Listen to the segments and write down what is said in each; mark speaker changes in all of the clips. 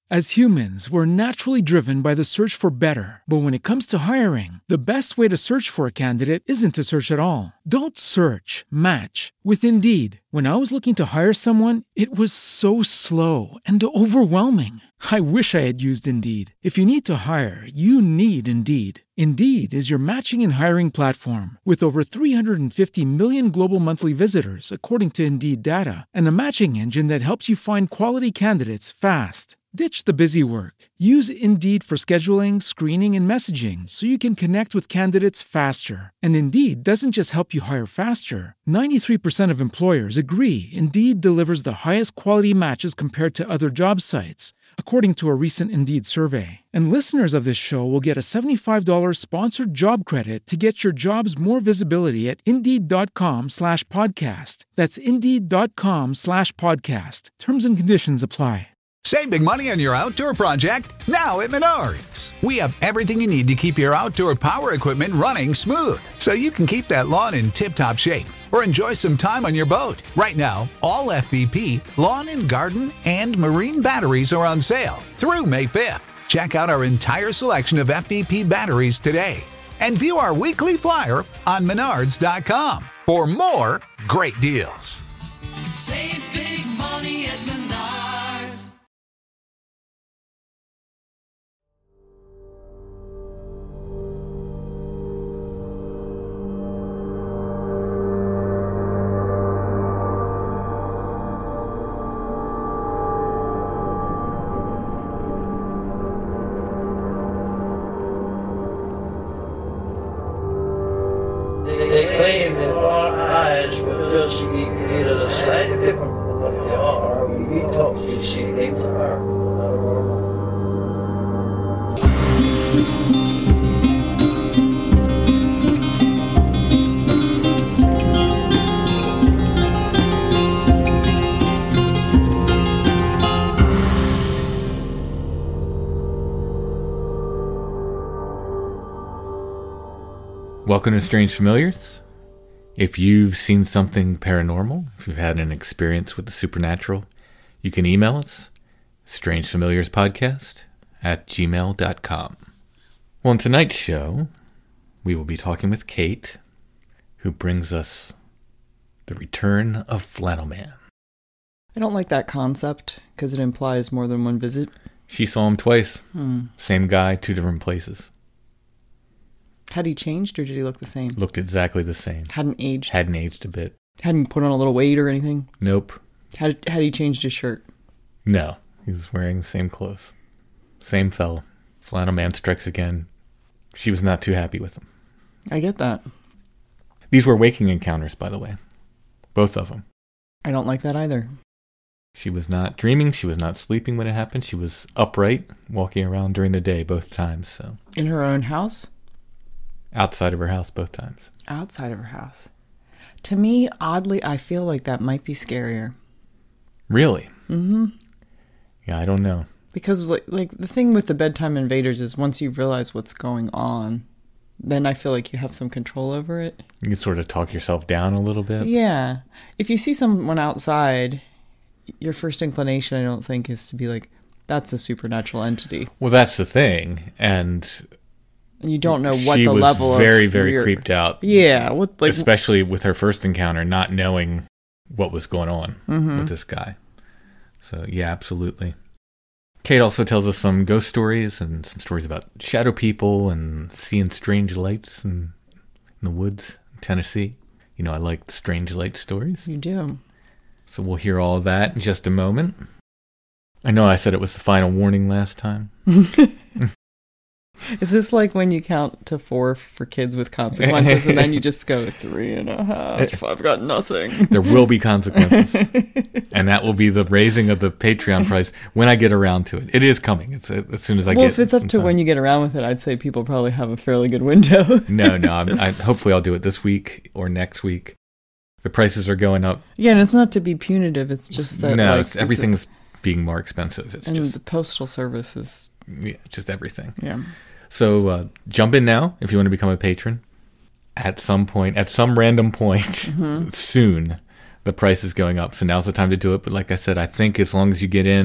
Speaker 1: As humans, we're naturally driven by the search for better. But when it comes to hiring, the best way to search for a candidate isn't to search at all. Don't search, match with Indeed. When I was looking to hire someone, it was so slow and overwhelming. I wish I had used Indeed. If you need to hire, you need Indeed. Indeed is your matching and hiring platform with over 350 million global monthly visitors, according to Indeed data, and a matching engine that helps you find quality candidates fast. Ditch the busy work. Use Indeed for scheduling, screening, and messaging so you can connect with candidates faster. And Indeed doesn't just help you hire faster. 93% of employers agree Indeed delivers the highest quality matches compared to other job sites, according to a recent Indeed survey. And listeners of this show will get a $75 sponsored job credit to get your jobs more visibility at Indeed.com/podcast. That's Indeed.com/podcast. Terms and conditions apply.
Speaker 2: Save big money on your outdoor project now at Menards. We have everything you need to keep your outdoor power equipment running smooth, so you can keep that lawn in tip-top shape or enjoy some time on your boat. Right now, all FVP, lawn and garden, and marine batteries are on sale through May 5th. Check out our entire selection of FVP batteries today and view our weekly flyer on Menards.com for more great deals.
Speaker 3: Save big money at Menards.
Speaker 4: They claim that our eyes will just be created a slightly different from what they are. We talk, we see things are not normal.
Speaker 5: Welcome to Strange Familiars. If you've seen something paranormal, if you've had an experience with the supernatural, you can email us, strangefamiliarspodcast@gmail.com. Well, on tonight's show, we will be talking with Kate, who brings us the return of Flannel Man.
Speaker 6: I don't like that concept because it implies more than one visit.
Speaker 5: She saw him twice. Same guy, two different places.
Speaker 6: Had he changed or did he look the same?
Speaker 5: Looked exactly the same.
Speaker 6: Hadn't aged?
Speaker 5: Hadn't aged a bit.
Speaker 6: Hadn't put on a little weight or anything?
Speaker 5: Nope.
Speaker 6: Had he changed his shirt?
Speaker 5: No. He was wearing the same clothes. Same fella. Flannel Man strikes again. She was not too happy with him.
Speaker 6: I get that.
Speaker 5: These were waking encounters, by the way. Both of them.
Speaker 6: I don't like that either.
Speaker 5: She was not dreaming. She was not sleeping when it happened. She was upright, walking around during the day both times. So
Speaker 6: in her own house?
Speaker 5: Outside of her house both times.
Speaker 6: Outside of her house. To me, oddly, I feel like that might be scarier.
Speaker 5: Really?
Speaker 6: Mm-hmm.
Speaker 5: Yeah, I don't know.
Speaker 6: Because like the thing with the bedtime invaders is once you realize what's going on, then I feel like you have some control over it.
Speaker 5: You can sort of talk yourself down a little bit.
Speaker 6: Yeah. If you see someone outside, your first inclination, I don't think, is to be like, that's a supernatural entity.
Speaker 5: Well, that's the thing. And
Speaker 6: you don't know what the level of...
Speaker 5: She was very, very creeped out.
Speaker 6: Yeah.
Speaker 5: Especially with her first encounter, not knowing what was going on with this guy. So, yeah, absolutely. Kate also tells us some ghost stories and some stories about shadow people and seeing strange lights in the woods in Tennessee. You know, I like the strange light stories.
Speaker 6: You do.
Speaker 5: So we'll hear all of that in just a moment. I know I said it was the final warning last time.
Speaker 6: Is this like when you count to 4 for kids with consequences and then you just go 3.5? I've got nothing.
Speaker 5: There will be consequences. And that will be the raising of the Patreon price when I get around to it. It is coming. It's as soon as I get it.
Speaker 6: Well, if it's up to when you get around with it, I'd say people probably have a fairly good window.
Speaker 5: No. Hopefully I'll do it this week or next week. The prices are going up.
Speaker 6: Yeah, and it's not to be punitive. It's just that...
Speaker 5: No, everything's being more expensive.
Speaker 6: And the postal service is...
Speaker 5: Yeah, just everything.
Speaker 6: Yeah.
Speaker 5: So jump in now if you want to become a patron. At some point, at some random point, soon, the price is going up. So now's the time to do it. But like I said, I think as long as you get in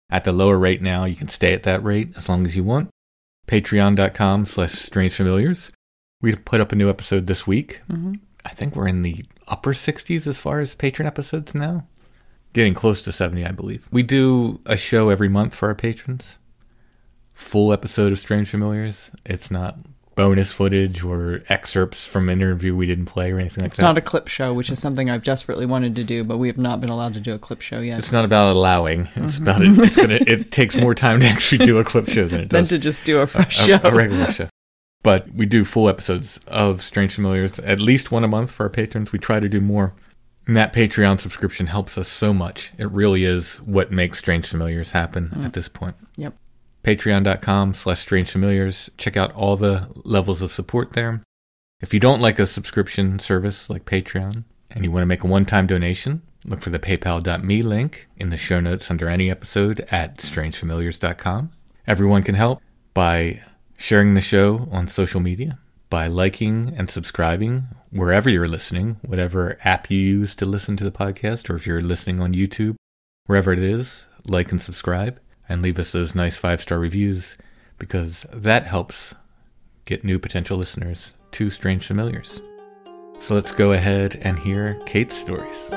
Speaker 5: at the lower rate now. You can stay at that rate as long as you want. Patreon.com/strangefamiliars. We put up a new episode this week.
Speaker 6: Mm-hmm.
Speaker 5: I think we're in the upper 60s as far as patron episodes now. Getting close to 70, I believe. We do a show every month for our patrons. Full episode of Strange Familiars. It's not bonus footage or excerpts from an interview we didn't play or anything like that.
Speaker 6: It's not a clip show, which is something I've desperately wanted to do, but we have not been allowed to do a clip show yet.
Speaker 5: It's not about allowing. It's about it. It takes more time to actually do a clip show than it does
Speaker 6: than to just do a fresh show.
Speaker 5: A regular show. But we do full episodes of Strange Familiars, at least one a month for our patrons. We try to do more. And that Patreon subscription helps us so much. It really is what makes Strange Familiars happen at this point.
Speaker 6: Yep.
Speaker 5: Patreon.com/strangefamiliars. Check out all the levels of support there. If you don't like a subscription service like Patreon and you want to make a one-time donation, look for the paypal.me link in the show notes under any episode at strangefamiliars.com. Everyone can help by sharing the show on social media, by liking and subscribing wherever you're listening, whatever app you use to listen to the podcast, or if you're listening on YouTube, wherever it is, like and subscribe. And leave us those nice 5-star reviews, because that helps get new potential listeners to Strange Familiars. So let's go ahead and hear Kate's stories.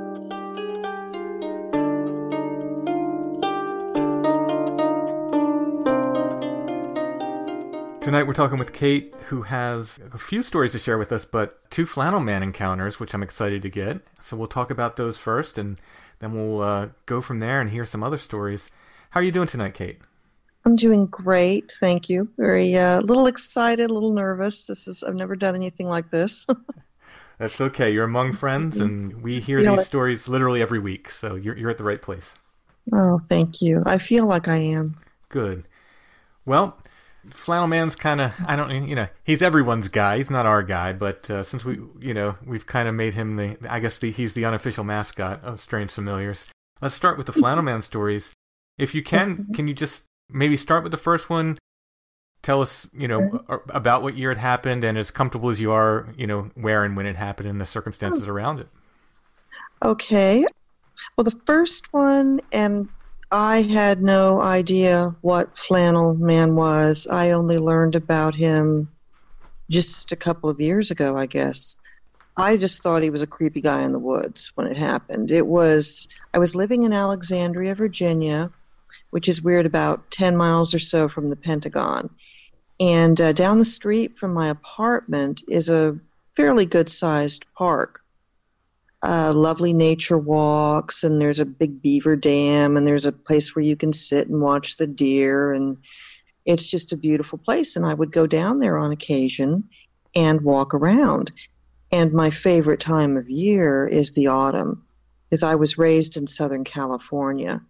Speaker 5: Tonight we're talking with Kate, who has a few stories to share with us, but 2 flannel man encounters, which I'm excited to get. So we'll talk about those first, and then we'll go from there and hear some other stories. How are you doing tonight, Kate?
Speaker 7: I'm doing great, thank you. Very little excited, a little nervous. I've never done anything like this.
Speaker 5: That's okay. You're among friends, and we hear these stories literally every week, so you're at the right place.
Speaker 7: Oh, thank you. I feel like I am.
Speaker 5: Good. Well, Flannel Man's kind of, he's everyone's guy. He's not our guy, but since we've kind of made him he's the unofficial mascot of Strange Familiars. Let's start with the Flannel Man stories. If you can you just maybe start with the first one? Tell us, about what year it happened, and as comfortable as you are, where and when it happened and the circumstances around it.
Speaker 7: Okay. Well, the first one, and I had no idea what Flannel Man was. I only learned about him just a couple of years ago, I guess. I just thought he was a creepy guy in the woods when it happened. I was living in Alexandria, Virginia, which is weird, about 10 miles or so from the Pentagon. And down the street from my apartment is a fairly good-sized park. Lovely nature walks, and there's a big beaver dam, and there's a place where you can sit and watch the deer, and it's just a beautiful place. And I would go down there on occasion and walk around. And my favorite time of year is the autumn, because I was raised in Southern California.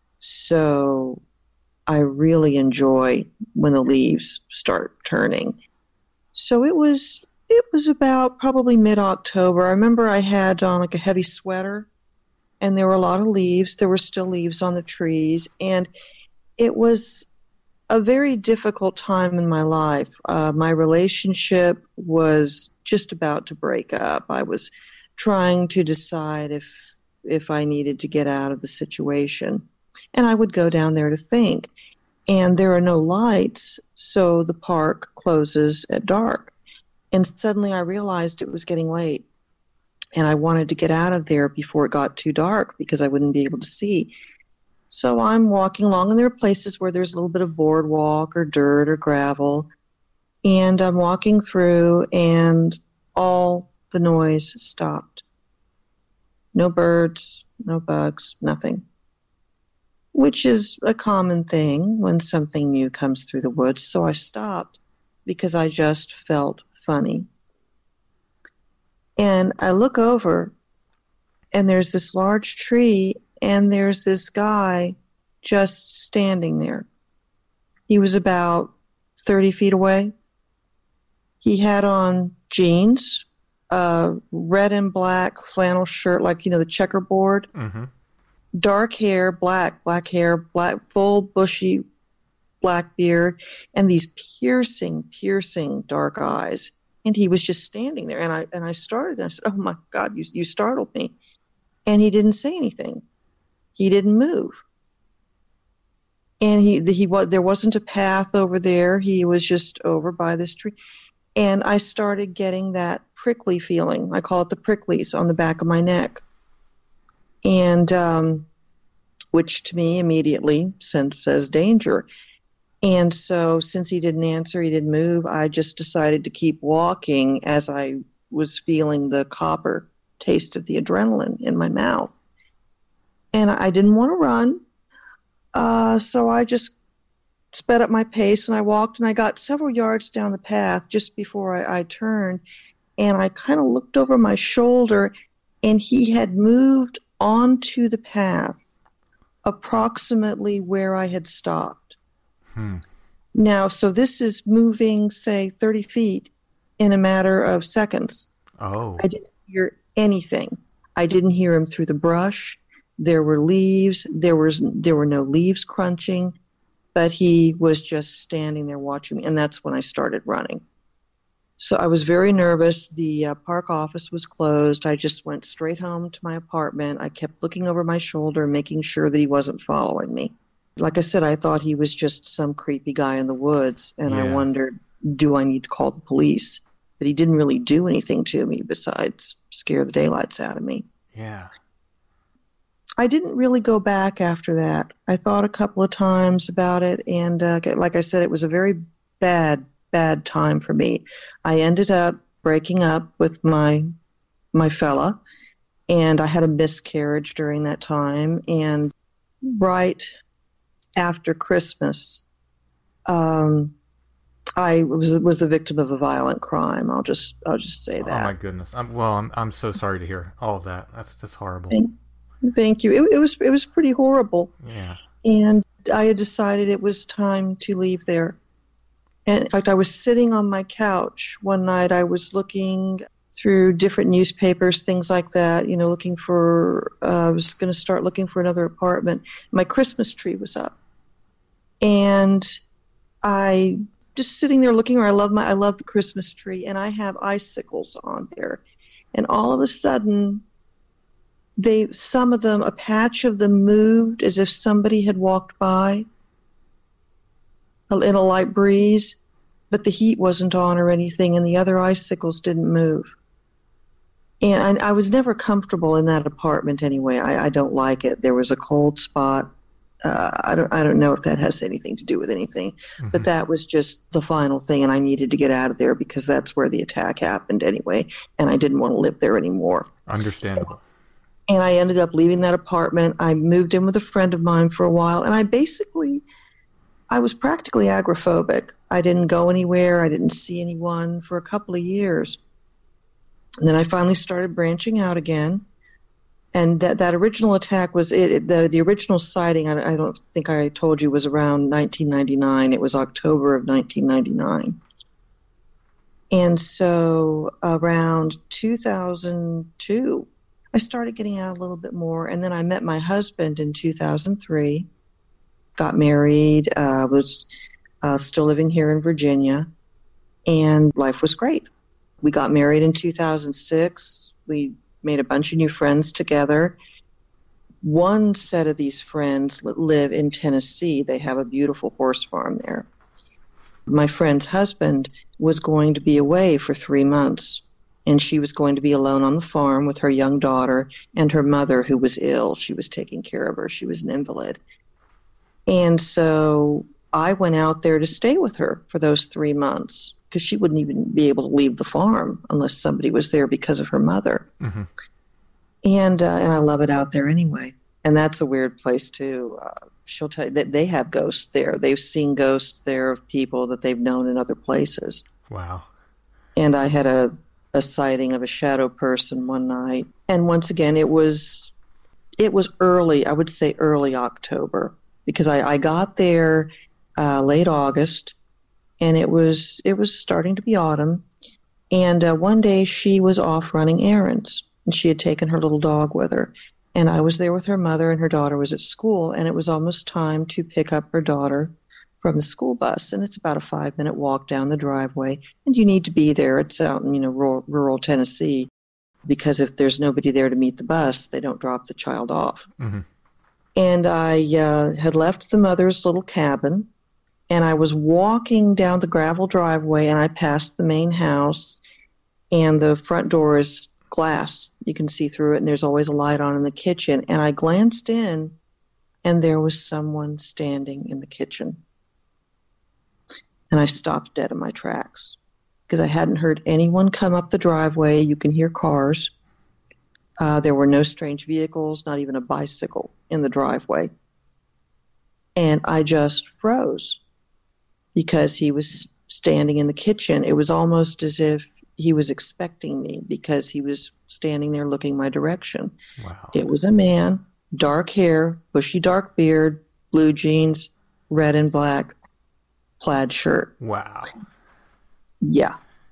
Speaker 7: So I really enjoy when the leaves start turning. So it was about probably mid-October. I remember I had on like a heavy sweater, and there were a lot of leaves. There were still leaves on the trees, and it was a very difficult time in my life. My relationship was just about to break up. I was trying to decide if I needed to get out of the situation. And I would go down there to think. And there are no lights, so the park closes at dark. And suddenly I realized it was getting late. And I wanted to get out of there before it got too dark because I wouldn't be able to see. So I'm walking along, and there are places where there's a little bit of boardwalk or dirt or gravel. And I'm walking through, and all the noise stopped. No birds, no bugs, nothing. Which is a common thing when something new comes through the woods. So I stopped because I just felt funny. And I look over, and there's this large tree, and there's this guy just standing there. He was about 30 feet away. He had on jeans, red and black flannel shirt, like, the checkerboard. Mm-hmm. Dark hair, black hair, black, full, bushy, black beard, and these piercing dark eyes. And he was just standing there. And I started, and I said, "Oh my God, you startled me." And he didn't say anything. He didn't move. And there wasn't a path over there. He was just over by this tree. And I started getting that prickly feeling. I call it the pricklies on the back of my neck. And which to me immediately says danger. And so since he didn't answer, he didn't move, I just decided to keep walking as I was feeling the copper taste of the adrenaline in my mouth. And I didn't want to run, so I just sped up my pace, and I walked, and I got several yards down the path just before I turned, and I kind of looked over my shoulder, and he had moved onto the path approximately where I had stopped. Now, so this is moving, say, 30 feet in a matter of seconds.
Speaker 8: Oh.
Speaker 7: I didn't hear anything. I didn't hear him through the brush. There were leaves. There were no leaves crunching, but he was just standing there watching me, and that's when I started running. So I was very nervous. The park office was closed. I just went straight home to my apartment. I kept looking over my shoulder, making sure that he wasn't following me. Like I said, I thought he was just some creepy guy in the woods, and I wondered, do I need to call the police? But he didn't really do anything to me besides scare the daylights out of me.
Speaker 8: Yeah.
Speaker 7: I didn't really go back after that. I thought a couple of times about it, and like I said, it was a very bad time for me. I ended up breaking up with my fella, and I had a miscarriage during that time. And right after Christmas, I was the victim of a violent crime. I'll just say that.
Speaker 8: Oh my goodness! I'm so sorry to hear all of that. That's horrible.
Speaker 7: Thank you. It was pretty horrible.
Speaker 8: Yeah.
Speaker 7: And I had decided it was time to leave there. And in fact, I was sitting on my couch one night. I was looking through different newspapers, things like that, looking for, I was going to start looking for another apartment. My Christmas tree was up. And I just sitting there looking, I love the Christmas tree, and I have icicles on there. And all of a sudden, some of them, a patch of them moved as if somebody had walked by in a light breeze, but the heat wasn't on or anything, and the other icicles didn't move. And I was never comfortable in that apartment anyway. I don't like it. There was a cold spot. I don't know if that has anything to do with anything, but that was just the final thing, and I needed to get out of there because that's where the attack happened anyway, and I didn't want to live there anymore.
Speaker 8: Understandable.
Speaker 7: And I ended up leaving that apartment. I moved in with a friend of mine for a while, and I was practically agoraphobic. I didn't go anywhere. I didn't see anyone for a couple of years. And then I finally started branching out again. And that original attack was the original sighting, I don't think I told you, was around 1999. It was October of 1999. And so around 2002, I started getting out a little bit more. And then I met my husband in 2003, got married, was still living here in Virginia, and life was great. We got married in 2006. We made a bunch of new friends together. One set of these friends live in Tennessee. They have a beautiful horse farm there. My friend's husband was going to be away for 3 months, and she was going to be alone on the farm with her young daughter and her mother, who was ill. She was taking care of her. She was an invalid. And so I went out there to stay with her for those 3 months because she wouldn't even be able to leave the farm unless somebody was there because of her mother. Mm-hmm. And I love it out there anyway. And that's a weird place, too. She'll tell you that they have ghosts there. They've seen ghosts there of people that they've known in other places.
Speaker 8: Wow.
Speaker 7: And I had a sighting of a shadow person one night. And once again, it was early, I would say early October, because I got there late August, and it was starting to be autumn. And one day she was off running errands, and she had taken her little dog with her. And I was there with her mother, and her daughter was at school, and it was almost time to pick up her daughter from the school bus. And it's about a 5-minute walk down the driveway, and you need to be there. It's out in rural Tennessee, because if there's nobody there to meet the bus, they don't drop the child off. Mm-hmm. And I had left the mother's little cabin, and I was walking down the gravel driveway, and I passed the main house, and the front door is glass. You can see through it, and there's always a light on in the kitchen. And I glanced in, and there was someone standing in the kitchen. And I stopped dead in my tracks because I hadn't heard anyone come up the driveway. You can hear cars. There were no strange vehicles, not even a bicycle in the driveway. And I just froze because he was standing in the kitchen. It was almost as if he was expecting me because he was standing there looking my direction.
Speaker 8: Wow.
Speaker 7: It was a man, dark hair, bushy dark beard, blue jeans, red and black, plaid shirt.
Speaker 8: Wow.
Speaker 7: Yeah.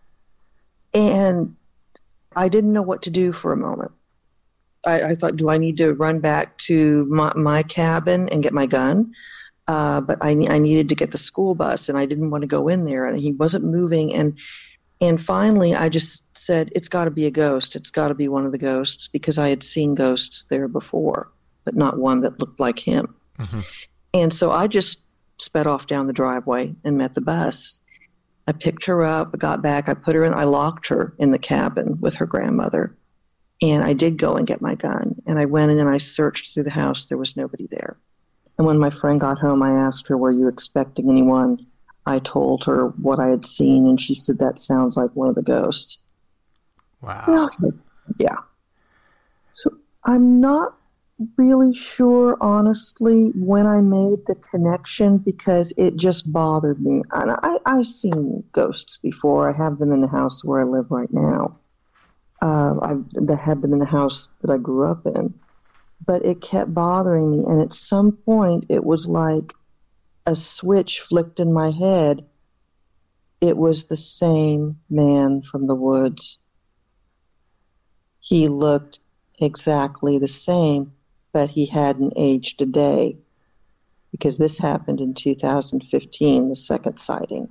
Speaker 7: And I didn't know what to do for a moment. I thought, do I need to run back to my cabin and get my gun? But I needed to get the school bus, and I didn't want to go in there, and he wasn't moving. And finally, I just said, it's got to be a ghost. It's got to be one of the ghosts, because I had seen ghosts there before, but not one that looked like him.
Speaker 8: Mm-hmm.
Speaker 7: And so I just sped off down the driveway and met the bus. I picked her up, I got back, I put her in, I locked her in the cabin with her grandmother. And I did go and get my gun. And I went in and I searched through the house. There was nobody there. And when my friend got home, I asked her, were you expecting anyone? I told her what I had seen, and she said, that sounds like one of the ghosts.
Speaker 8: Wow.
Speaker 7: Yeah. So I'm not really sure, honestly, when I made the connection, because it just bothered me. And I've seen ghosts before. I have them in the house where I live right now. I had them in the house that I grew up in. But it kept bothering me. And at some point, it was like a switch flicked in my head. It was the same man from the woods. He looked exactly the same, but he hadn't aged a day, because this happened in 2015, the second sighting.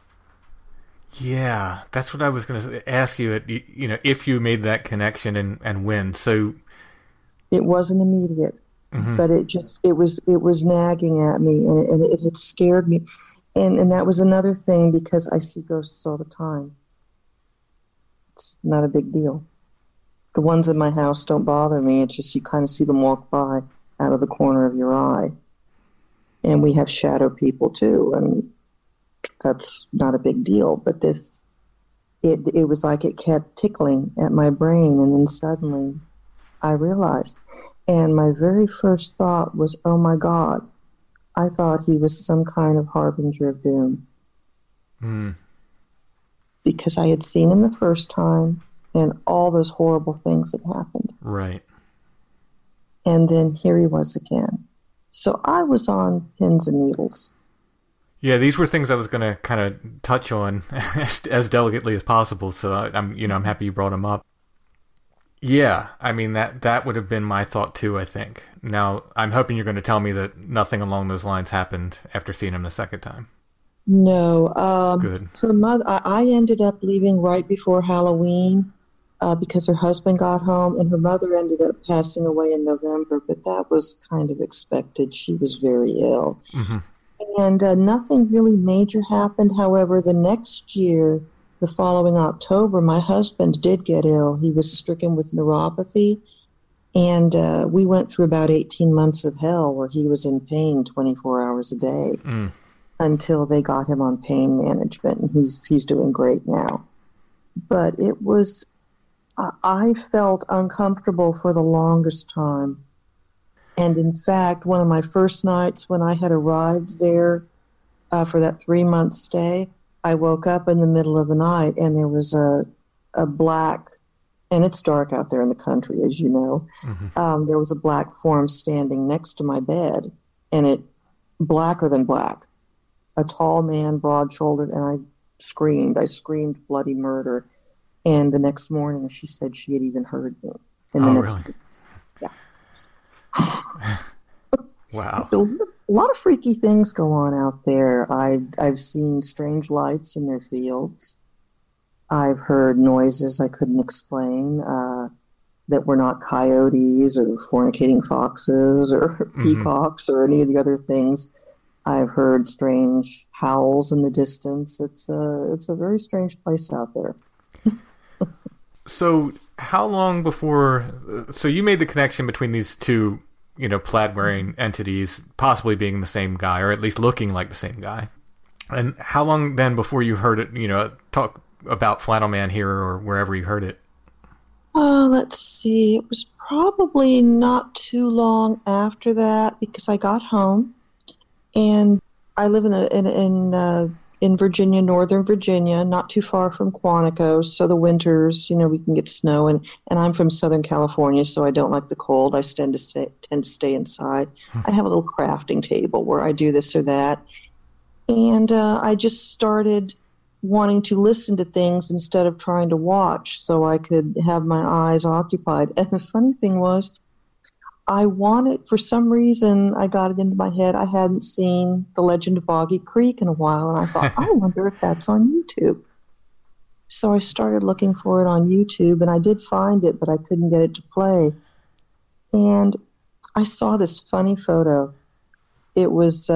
Speaker 8: Yeah, that's what I was going to ask you. If you made that connection and when. So
Speaker 7: it wasn't immediate, but it was nagging at me, and it had scared me, and that was another thing, because I see ghosts all the time. It's not a big deal. The ones in my house don't bother me. It's just you kind of see them walk by out of the corner of your eye, and we have shadow people too, and that's not a big deal. But this, it was like it kept tickling at my brain, and then suddenly I realized. And my very first thought was, oh my God, I thought he was some kind of harbinger of doom. Because I had seen him the first time, and all those horrible things had happened.
Speaker 8: Right.
Speaker 7: And then here he was again. So I was on pins and needles.
Speaker 8: Yeah, these were things I was going to kind of touch on as delicately as possible. So I'm happy you brought them up. Yeah, I mean that would have been my thought too, I think. Now I'm hoping you're going to tell me that nothing along those lines happened after seeing him the second time.
Speaker 7: No.
Speaker 8: Good.
Speaker 7: Her mother. I ended up leaving right before Halloween because her husband got home, and her mother ended up passing away in November. But that was kind of expected. She was very ill. Mm-hmm. And nothing really major happened. However, the next year, the following October, my husband did get ill. He was stricken with neuropathy, and we went through about 18 months of hell where he was in pain 24 hours a day until they got him on pain management, and he's doing great now. But it was, I felt uncomfortable for the longest time. And in fact, one of my first nights when I had arrived there for that 3-month stay, I woke up in the middle of the night, and there was a black, and it's dark out there in the country, as you know. Mm-hmm. There was a black form standing next to my bed, and it blacker than black, a tall man, broad-shouldered, and I screamed bloody murder. And the next morning, she said she had even heard me. And the next
Speaker 8: really?
Speaker 7: Yeah.
Speaker 8: Wow.
Speaker 7: A lot of freaky things go on out there. I've seen strange lights in their fields. I've heard noises I couldn't explain. that were not coyotes or fornicating foxes or peacocks or any of the other things. I've heard strange howls in the distance. It's a very strange place out there.
Speaker 8: So how long before... So you made the connection between these two, plaid-wearing entities possibly being the same guy, or at least looking like the same guy. And how long then before you heard it, talk about Flannel Man here or wherever you heard it?
Speaker 7: Let's see. It was probably not too long after that because I got home, and I live in Virginia, Northern Virginia, not too far from Quantico. So the winters, we can get snow, and I'm from Southern California, so I don't like the cold. I tend to stay inside. I have a little crafting table where I do this or that, and I just started wanting to listen to things instead of trying to watch so I could have my eyes occupied. And the funny thing was, for some reason, I got it into my head, I hadn't seen The Legend of Boggy Creek in a while, and I thought, I wonder if that's on YouTube. So I started looking for it on YouTube, and I did find it, but I couldn't get it to play. And I saw this funny photo. It was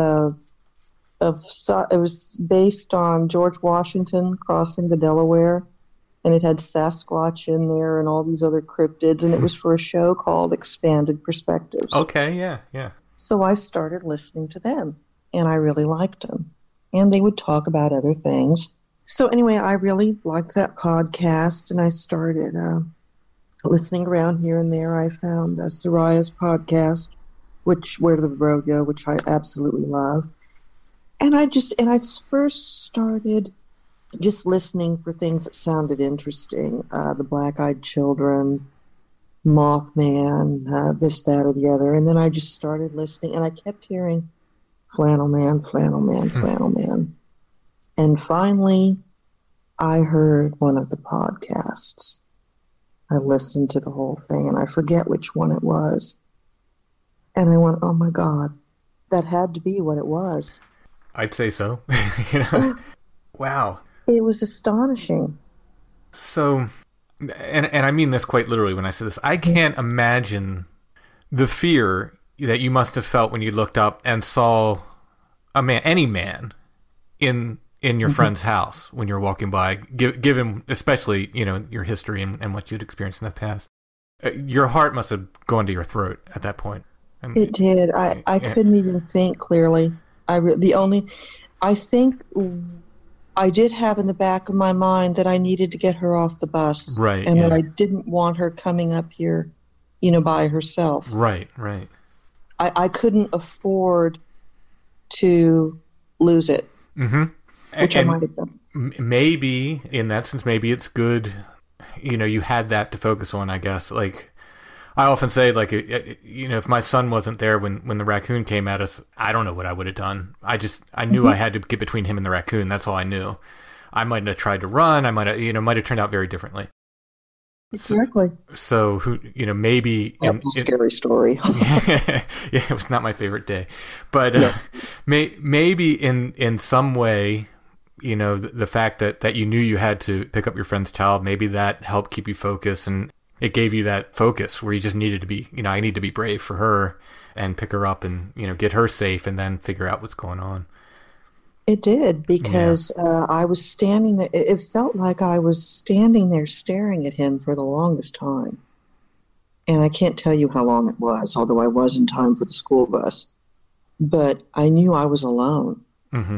Speaker 7: based on George Washington crossing the Delaware, and it had Sasquatch in there and all these other cryptids, and it was for a show called Expanded Perspectives.
Speaker 8: Okay, yeah.
Speaker 7: So I started listening to them, and I really liked them. And they would talk about other things. So anyway, I really liked that podcast, and I started listening around here and there. I found Soraya's podcast, Where the Road Go, which I absolutely love. And I first started just listening for things that sounded interesting. The Black-Eyed Children, Mothman, this, that, or the other. And then I just started listening, and I kept hearing Flannel Man, Flannel Man, Flannel Man. And finally, I heard one of the podcasts. I listened to the whole thing, and I forget which one it was. And I went, oh my God, that had to be what it was.
Speaker 8: I'd say so. Wow.
Speaker 7: It was astonishing.
Speaker 8: So, and I mean this quite literally when I say this, I can't imagine the fear that you must have felt when you looked up and saw any man in your friend's house when you were walking by, given especially, your history and what you'd experienced in the past. Your heart must have gone to your throat at that point.
Speaker 7: It did. I couldn't even think clearly. I think I did have in the back of my mind that I needed to get her off the bus.
Speaker 8: Right.
Speaker 7: And that I didn't want her coming up here, by herself.
Speaker 8: Right.
Speaker 7: I couldn't afford to lose it.
Speaker 8: Mm-hmm.
Speaker 7: Which I might have done.
Speaker 8: Maybe, in that sense, maybe it's good, you had that to focus on, I guess. Like, I often say, like, if my son wasn't there when the raccoon came at us, I don't know what I would have done. I knew I had to get between him and the raccoon. That's all I knew. I might have tried to run. I might have turned out very differently.
Speaker 7: Exactly.
Speaker 8: So who, maybe
Speaker 7: that's a scary story.
Speaker 8: Yeah, it was not my favorite day, but maybe in some way, the fact that you knew you had to pick up your friend's child, maybe that helped keep you focused, and it gave you that focus where you just needed to be, I need to be brave for her and pick her up and, get her safe and then figure out what's going on.
Speaker 7: It did, because I was standing there. It felt like I was standing there staring at him for the longest time. And I can't tell you how long it was, although I was in time for the school bus. But I knew I was alone. Mm-hmm.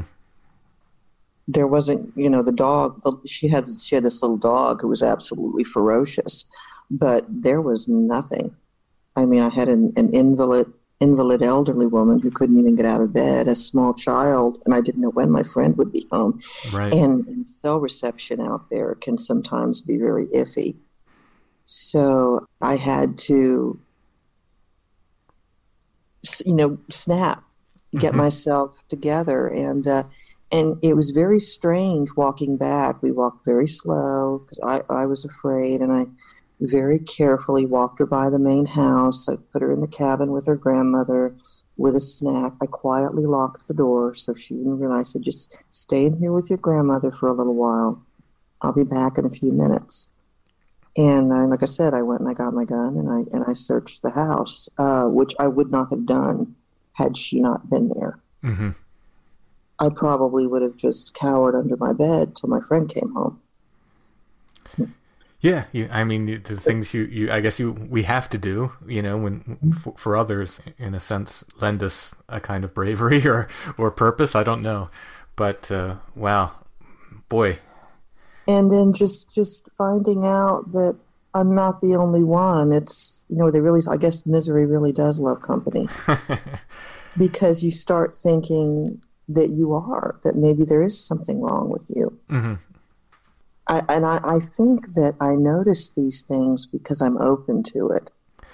Speaker 7: There wasn't, the dog. She had this little dog who was absolutely ferocious. But there was nothing. I mean, I had an invalid elderly woman who couldn't even get out of bed, a small child, and I didn't know when my friend would be home.
Speaker 8: Right.
Speaker 7: And cell reception out there can sometimes be very iffy. So I had to, snap, get myself together. And it was very strange walking back. We walked very slow because I was afraid, and I very carefully walked her by the main house. I put her in the cabin with her grandmother with a snack. I quietly locked the door so she wouldn't realize. I said, just stay in here with your grandmother for a little while. I'll be back in a few minutes. And like I said, I went and I got my gun and I searched the house, which I would not have done had she not been there.
Speaker 8: Mm-hmm.
Speaker 7: I probably would have just cowered under my bed till my friend came home.
Speaker 8: Yeah, I mean, the things I guess we have to do, when for others, in a sense, lend us a kind of bravery or purpose. I don't know, but wow, boy.
Speaker 7: And then just finding out that I'm not the only one. It's I guess misery really does love company, because you start thinking that maybe there is something wrong with you.
Speaker 8: Mm-hmm.
Speaker 7: I think that I notice these things because I'm open to it.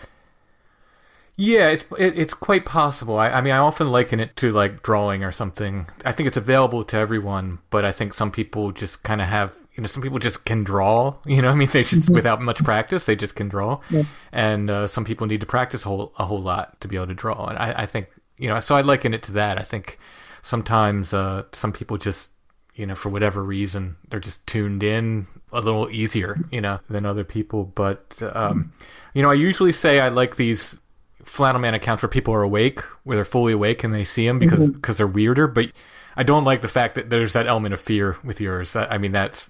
Speaker 8: Yeah, it's quite possible. I mean, I often liken it to like drawing or something. I think it's available to everyone, but I think some people just kind of have, some people just can draw, I mean, they just, without much practice, they just can draw. Yeah. And some people need to practice a whole lot to be able to draw. And I think, so I liken it to that. I think sometimes some people just, for whatever reason, they're just tuned in a little easier, than other people. But, I usually say I like these Flannel Man accounts where people are awake, where they're fully awake and they see them because they're weirder. But I don't like the fact that there's that element of fear with yours. I mean, they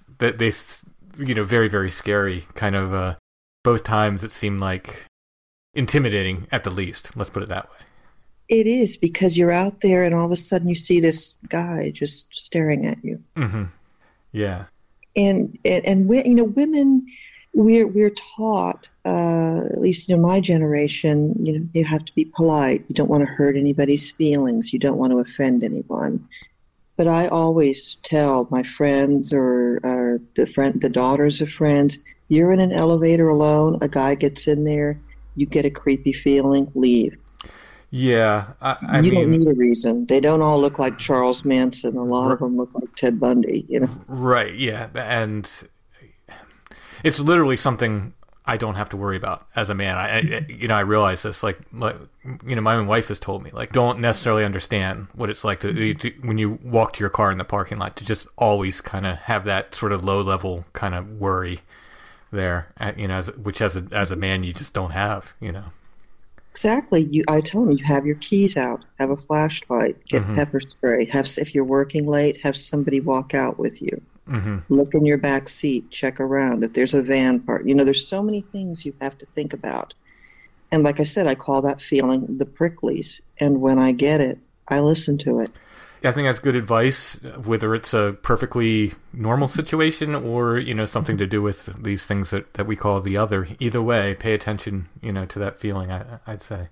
Speaker 8: very, very scary kind of, both times it seemed like intimidating at the least. Let's put it that way.
Speaker 7: It is, because you're out there and all of a sudden you see this guy just staring at you.
Speaker 8: Mm-hmm. Yeah.
Speaker 7: And women, we're taught, at least my generation, you have to be polite. You don't want to hurt anybody's feelings. You don't want to offend anyone. But I always tell my friends or the daughters of friends, you're in an elevator alone, a guy gets in there, you get a creepy feeling, leave.
Speaker 8: Yeah, I
Speaker 7: mean,
Speaker 8: don't
Speaker 7: need a reason. They don't all look like Charles Manson. A lot of them look like Ted Bundy.
Speaker 8: Right? Yeah, and it's literally something I don't have to worry about as a man. I realize this. Like, my own wife has told me, like, don't necessarily understand what it's like to when you walk to your car in the parking lot, to just always kind of have that sort of low level kind of worry there. Which as a man you just don't have.
Speaker 7: Exactly. I tell them, you have your keys out, have a flashlight, get pepper spray. If you're working late, have somebody walk out with you. Mm-hmm. Look in your back seat, check around. If there's a van part, there's so many things you have to think about. And like I said, I call that feeling the pricklies. And when I get it, I listen to it.
Speaker 8: I think that's good advice, whether it's a perfectly normal situation or, something to do with these things that we call the other. Either way, pay attention, to that feeling, I'd say.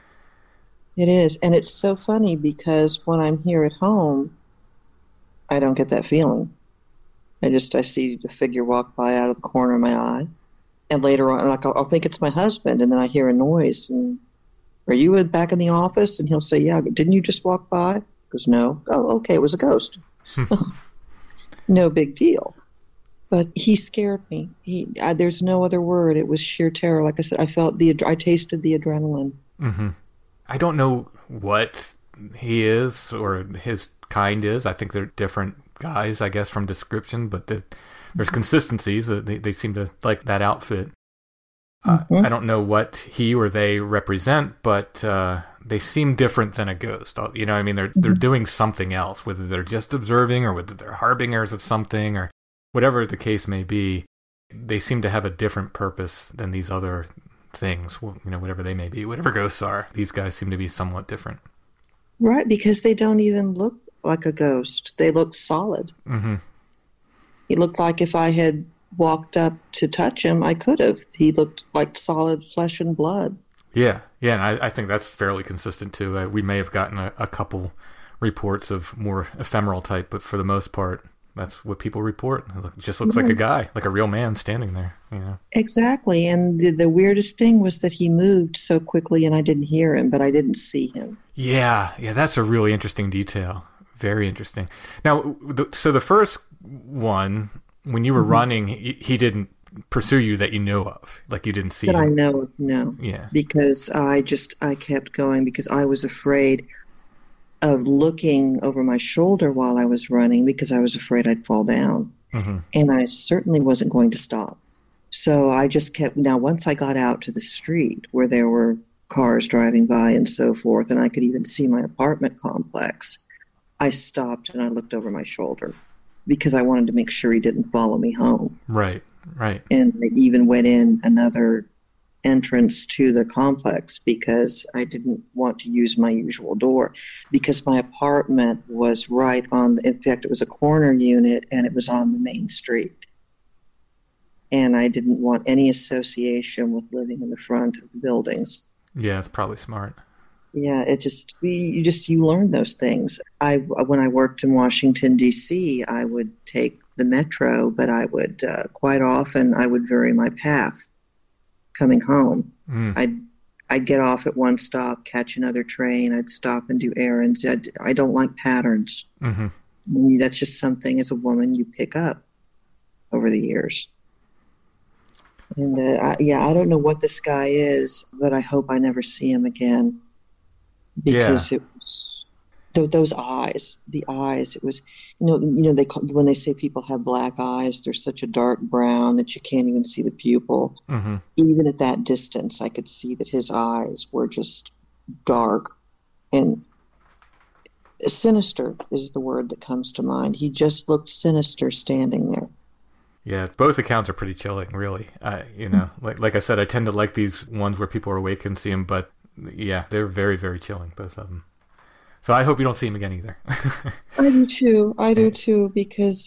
Speaker 7: It is. And it's so funny because when I'm here at home, I don't get that feeling. I see the figure walk by out of the corner of my eye. And later on, I'll think it's my husband, and then I hear a noise. And, are you back in the office? And he'll say, yeah, didn't you just walk by? Goes, no. Oh, okay, it was a ghost. No big deal. But he scared me. There's no other word. It was sheer terror. Like I said, I tasted the adrenaline.
Speaker 8: Mm-hmm. I don't know what he is or his kind is. I think they're different guys, I guess, from description, but there's consistencies. They seem to like that outfit. I don't know what he or they represent, but they seem different than a ghost. I mean, they're doing something else, whether they're just observing or whether they're harbingers of something or whatever the case may be. They seem to have a different purpose than these other things, whatever they may be, whatever ghosts are. These guys seem to be somewhat different.
Speaker 7: Right, because they don't even look like a ghost. They look solid.
Speaker 8: Mm-hmm.
Speaker 7: He looked like if I had walked up to touch him, I could have. He looked like solid flesh and blood.
Speaker 8: Yeah, and I think that's fairly consistent too. We may have gotten a couple reports of more ephemeral type, but for the most part, that's what people report. It just looks like a guy, like a real man standing there.
Speaker 7: Exactly, and the weirdest thing was that he moved so quickly, and I didn't hear him, but I didn't see him.
Speaker 8: Yeah, that's a really interesting detail. Very interesting. Now, so the first one, when you were running, he didn't pursue you that you know of, like you didn't see him.
Speaker 7: That I know of, no.
Speaker 8: Yeah.
Speaker 7: Because I kept going because I was afraid of looking over my shoulder while I was running because I was afraid I'd fall down. Mm-hmm. And I certainly wasn't going to stop. So I just kept, now once I got out to the street where there were cars driving by and so forth, and I could even see my apartment complex, I stopped and I looked over my shoulder because I wanted to make sure he didn't follow me home.
Speaker 8: Right.
Speaker 7: And I even went in another entrance to the complex because I didn't want to use my usual door, because my apartment was right on the, in fact, it was a corner unit and it was on the main street. And I didn't want any association with living in the front of the buildings.
Speaker 8: Yeah, it's probably smart.
Speaker 7: Yeah, you learn those things. When I worked in Washington, D.C., I would take the metro, but I would quite often I would vary my path coming home. I'd get off at one stop, catch another train. I'd stop and do errands. I don't like patterns. Mm-hmm. That's just something as a woman you pick up over the years. And I don't know what this guy is, but I hope I never see him again. Because it was those eyes, the eyes. It was, when they say people have black eyes, they're such a dark brown that you can't even see the pupil. Mm-hmm. Even at that distance, I could see that his eyes were just dark, and sinister is the word that comes to mind. He just looked sinister standing there.
Speaker 8: Yeah, both accounts are pretty chilling, really. Like I said, I tend to like these ones where people are awake and see him, but yeah, they're very, very chilling, both of them. So I hope you don't see him again either.
Speaker 7: I do too, because,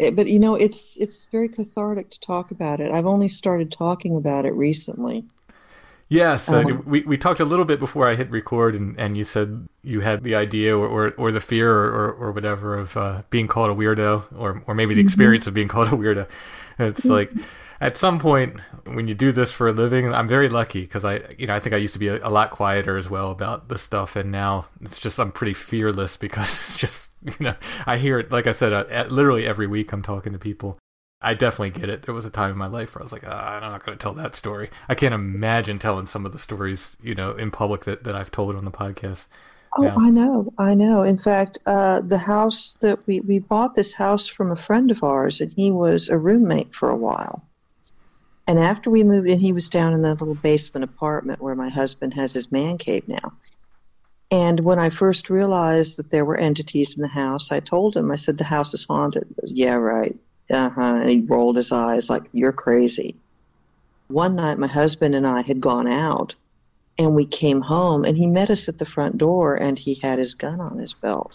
Speaker 7: it's very cathartic to talk about it. I've only started talking about it recently.
Speaker 8: Yes, we talked a little bit before I hit record, and you said you had the idea or the fear or whatever of being called a weirdo, or maybe the experience of being called a weirdo. And it's like, at some point when you do this for a living, I'm very lucky because I think I used to be a lot quieter as well about this stuff, and now it's just I'm pretty fearless because it's just I hear it, like I said, literally every week I'm talking to people. I definitely get it. There was a time in my life where I was like, I'm not going to tell that story. I can't imagine telling some of the stories, in public that I've told on the podcast.
Speaker 7: Oh, yeah. I know. In fact, the house that we bought this house from a friend of ours, and he was a roommate for a while. And after we moved in, he was down in that little basement apartment where my husband has his man cave now. And when I first realized that there were entities in the house, I told him, I said, the house is haunted. He goes, yeah, right. And he rolled his eyes like, you're crazy. One night, my husband and I had gone out, and we came home, and he met us at the front door, and he had his gun on his belt.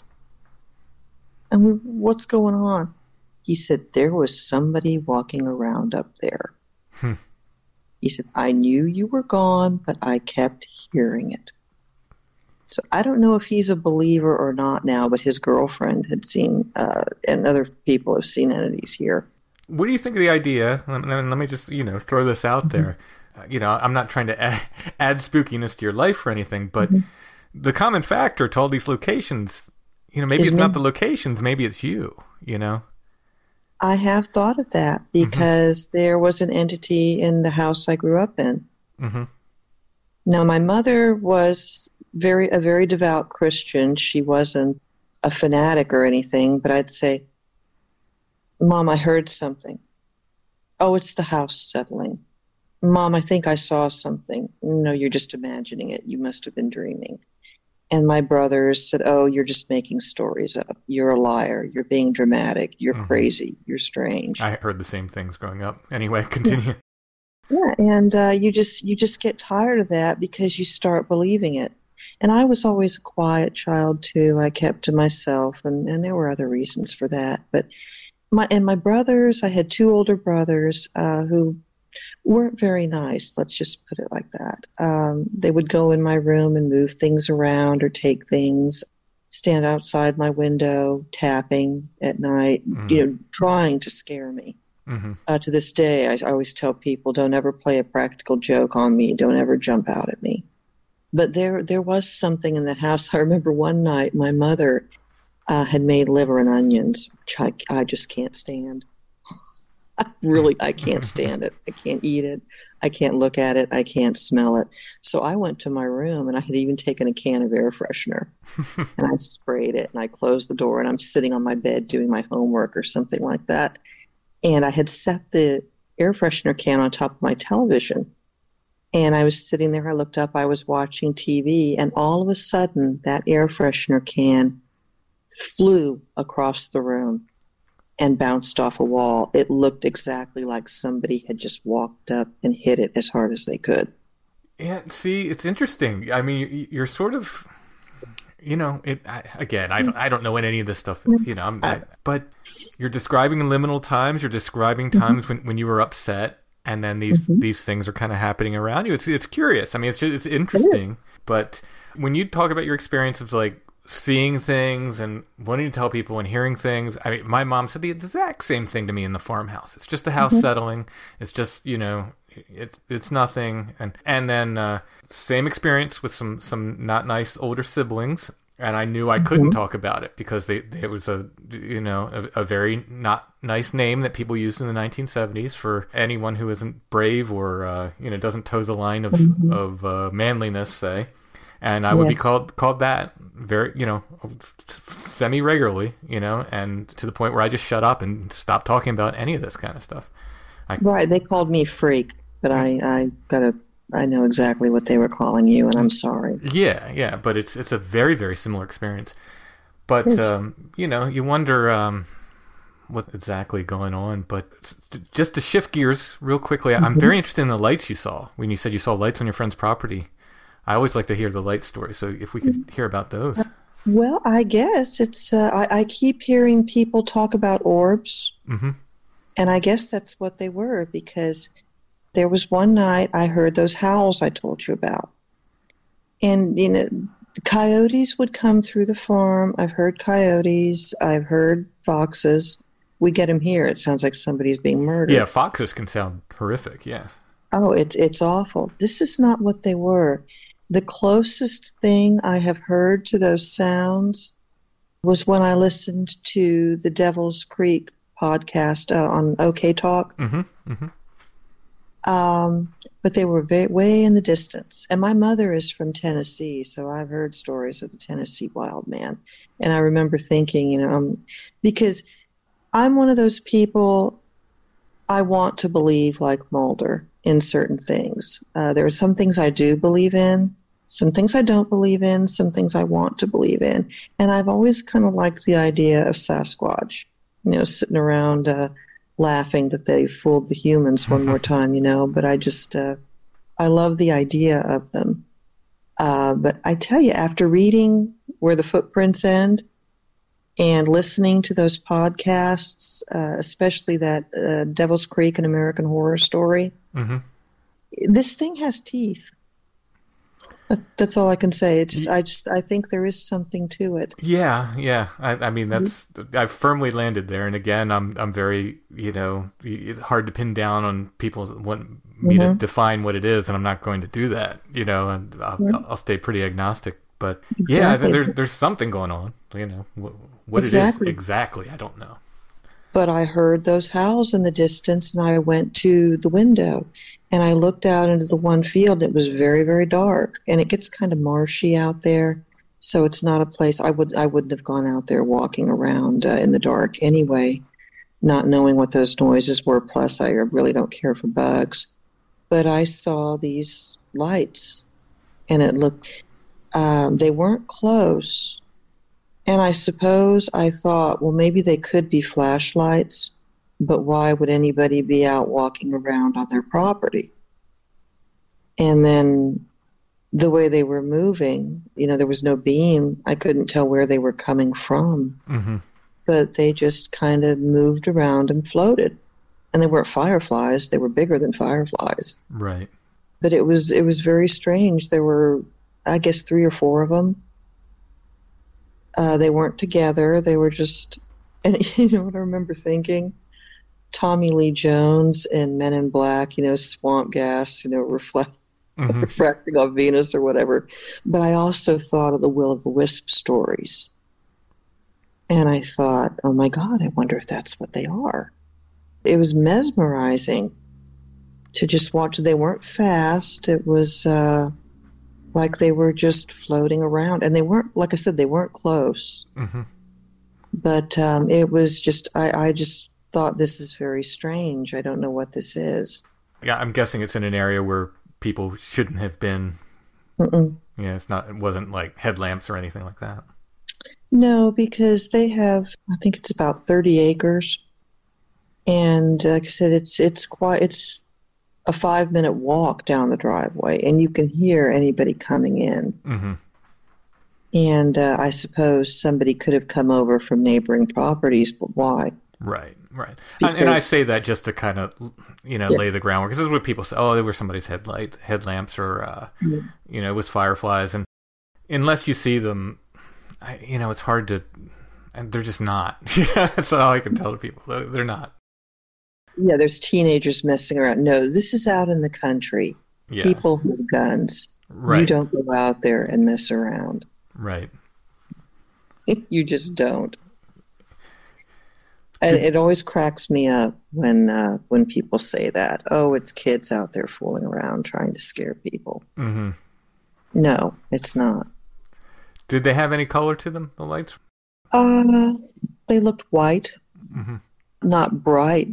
Speaker 7: And what's going on? He said, there was somebody walking around up there. He said, I knew you were gone, but I kept hearing it. So I don't know if he's a believer or not now, but his girlfriend had seen, and other people have seen entities here.
Speaker 8: What do you think of the idea? Let me just, throw this out there. I'm not trying to add spookiness to your life or anything, but the common factor to all these locations, maybe it's not the locations, maybe it's you,
Speaker 7: I have thought of that because there was an entity in the house I grew up in. Mm-hmm. Now, my mother was a very devout Christian. She wasn't a fanatic or anything, but I'd say, Mom, I heard something. Oh, it's the house settling. Mom, I think I saw something. No, you're just imagining it. You must have been dreaming. And my brothers said, oh, you're just making stories up. You're a liar. You're being dramatic. You're crazy. You're strange.
Speaker 8: I heard the same things growing up. Anyway, continue.
Speaker 7: Yeah, and you just get tired of that because you start believing it. And I was always a quiet child, too. I kept to myself, and there were other reasons for that. But my brothers, I had two older brothers who weren't very nice, let's just put it like that. They would go in my room and move things around or take things, stand outside my window, tapping at night, trying to scare me. Mm-hmm. To this day, I always tell people, don't ever play a practical joke on me. Don't ever jump out at me. But there was something in that house. I remember one night my mother had made liver and onions, which I just can't stand. I can't stand it. I can't eat it. I can't look at it. I can't smell it. So I went to my room, and I had even taken a can of air freshener, and I sprayed it, and I closed the door, and I'm sitting on my bed doing my homework or something like that. And I had set the air freshener can on top of my television. And I was sitting there, I looked up, I was watching TV, and all of a sudden that air freshener can flew across the room and bounced off a wall. It looked exactly like somebody had just walked up and hit it as hard as they could.
Speaker 8: Yeah, see, it's interesting. I mean, you're sort of, you know, I don't know any of this stuff, you know, but you're describing liminal times. You're describing times when you were upset, and then these things are kind of happening around you. It's curious. I mean, it's interesting. But when you talk about your experience of like seeing things and wanting to tell people and hearing things, I mean, my mom said the exact same thing to me in the farmhouse. It's just a house settling. It's just, you know, it's nothing. And then same experience with some not nice older siblings. And I knew I couldn't talk about it because it was a very not nice name that people used in the 1970s for anyone who isn't brave or doesn't toe the line of manliness, say. And I would be called that very, semi regularly, and to the point where I just shut up and stopped talking about any of this kind of stuff.
Speaker 7: Right, they called me freak, but I know exactly what they were calling you, and I'm sorry.
Speaker 8: Yeah, but it's a very, very similar experience. But you wonder what's exactly going on. But just to shift gears real quickly, I'm very interested in the lights you saw when you said you saw lights on your friend's property. I always like to hear the light story, so if we could hear about those.
Speaker 7: Well, I guess it's. I keep hearing people talk about orbs, and I guess that's what they were, because there was one night I heard those howls I told you about. And, the coyotes would come through the farm. I've heard coyotes. I've heard foxes. We get them here. It sounds like somebody's being murdered.
Speaker 8: Yeah, foxes can sound horrific, yeah.
Speaker 7: Oh, it's awful. This is not what they were. The closest thing I have heard to those sounds was when I listened to the Devil's Creek podcast on OK Talk. But they were way in the distance. And my mother is from Tennessee, so I've heard stories of the Tennessee wild man. And I remember thinking, because I'm one of those people, I want to believe like Mulder in certain things. There are some things I do believe in, some things I don't believe in, some things I want to believe in. And I've always kind of liked the idea of Sasquatch, sitting around laughing that they fooled the humans one more time, but I just, I love the idea of them. But I tell you, after reading Where the Footprints End and listening to those podcasts, especially that Devil's Creek, an American Horror Story, this thing has teeth. That's all I can say. I think there is something to it.
Speaker 8: Yeah. I mean, I've firmly landed there. And again, I'm very, it's hard to pin down on people that want me to define what it is, and I'm not going to do that, and I'll stay pretty agnostic. But exactly. Yeah, there's something going on, what
Speaker 7: exactly.
Speaker 8: It is exactly, I don't know.
Speaker 7: But I heard those howls in the distance, and I went to the window. And I looked out into the one field. It was very, very dark, and it gets kind of marshy out there. So it's not a place I wouldn't have gone out there walking around in the dark anyway, not knowing what those noises were. Plus, I really don't care for bugs. But I saw these lights, and it looked. They weren't close, and I suppose I thought, well, maybe they could be flashlights. But why would anybody be out walking around on their property? And then the way they were moving, there was no beam. I couldn't tell where they were coming from. But they just kind of moved around and floated. And they weren't fireflies. They were bigger than fireflies.
Speaker 8: Right.
Speaker 7: But it was very strange. There were, I guess, 3 or 4 of them. They weren't together. They were just, and you know what I remember thinking? Tommy Lee Jones in Men in Black, swamp gas, refracting off Venus or whatever. But I also thought of the Will of the Wisp stories. And I thought, oh my God, I wonder if that's what they are. It was mesmerizing to just watch. They weren't fast. It was like they were just floating around. And they weren't, like I said, they weren't close. But it was just, thought, this is very strange. I don't know what this is.
Speaker 8: Yeah, I'm guessing it's in an area where people shouldn't have been.
Speaker 7: Mm-mm.
Speaker 8: Yeah, it wasn't like headlamps or anything like that.
Speaker 7: No, because they have, I think it's about 30 acres. And like I said, it's a 5-minute walk down the driveway, and you can hear anybody coming in.
Speaker 8: Mm-hmm.
Speaker 7: And I suppose somebody could have come over from neighboring properties, but why?
Speaker 8: Right.
Speaker 7: Because,
Speaker 8: and I say that just to kind of, lay the groundwork, because this is what people say. Oh, they were somebody's headlamps, or it was fireflies. And unless you see them, it's hard to. And they're just not. That's all I can tell to people. They're not.
Speaker 7: Yeah, there's teenagers messing around. No, this is out in the country.
Speaker 8: Yeah.
Speaker 7: People with guns.
Speaker 8: Right.
Speaker 7: You don't go out there and mess around.
Speaker 8: Right.
Speaker 7: You just don't. And it always cracks me up when people say that. Oh, it's kids out there fooling around trying to scare people.
Speaker 8: Mm-hmm.
Speaker 7: No, it's not.
Speaker 8: Did they have any color to them, the lights?
Speaker 7: They looked white.
Speaker 8: Mm-hmm.
Speaker 7: Not bright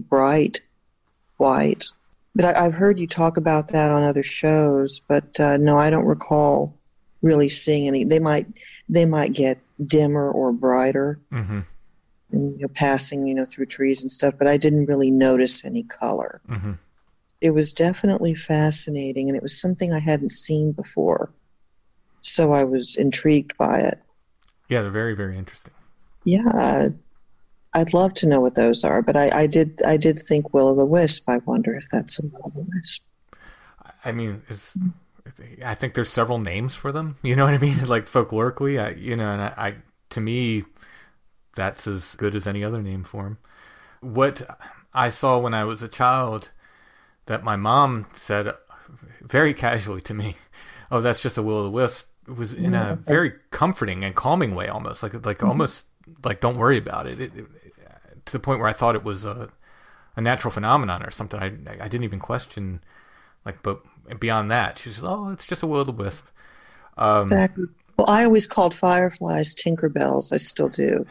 Speaker 7: white. But I've heard you talk about that on other shows. But no, I don't recall really seeing any. They might get dimmer or brighter,
Speaker 8: mm-hmm.
Speaker 7: and passing through trees and stuff. But I didn't really notice any color.
Speaker 8: Mm-hmm.
Speaker 7: It was definitely fascinating, and it was something I hadn't seen before. So I was intrigued by it.
Speaker 8: Yeah, they're very, very interesting.
Speaker 7: Yeah, I'd love to know what those are, but I did think will-o'-the-wisp. I wonder if that's a will-o'-the-wisp.
Speaker 8: I mean, I think there's several names for them. You know what I mean? Like folklorically, and to me, that's as good as any other name for them. What I saw when I was a child, that my mom said very casually to me, "Oh, that's just a will-o'-the-wisp." It was in a very comforting and calming way, almost like almost like don't worry about it. To the point where I thought it was a natural phenomenon or something. I didn't even question, but beyond that, she says, "Oh, it's just a will-o'-the-wisp."
Speaker 7: Exactly. Well, I always called fireflies Tinkerbells. I still do.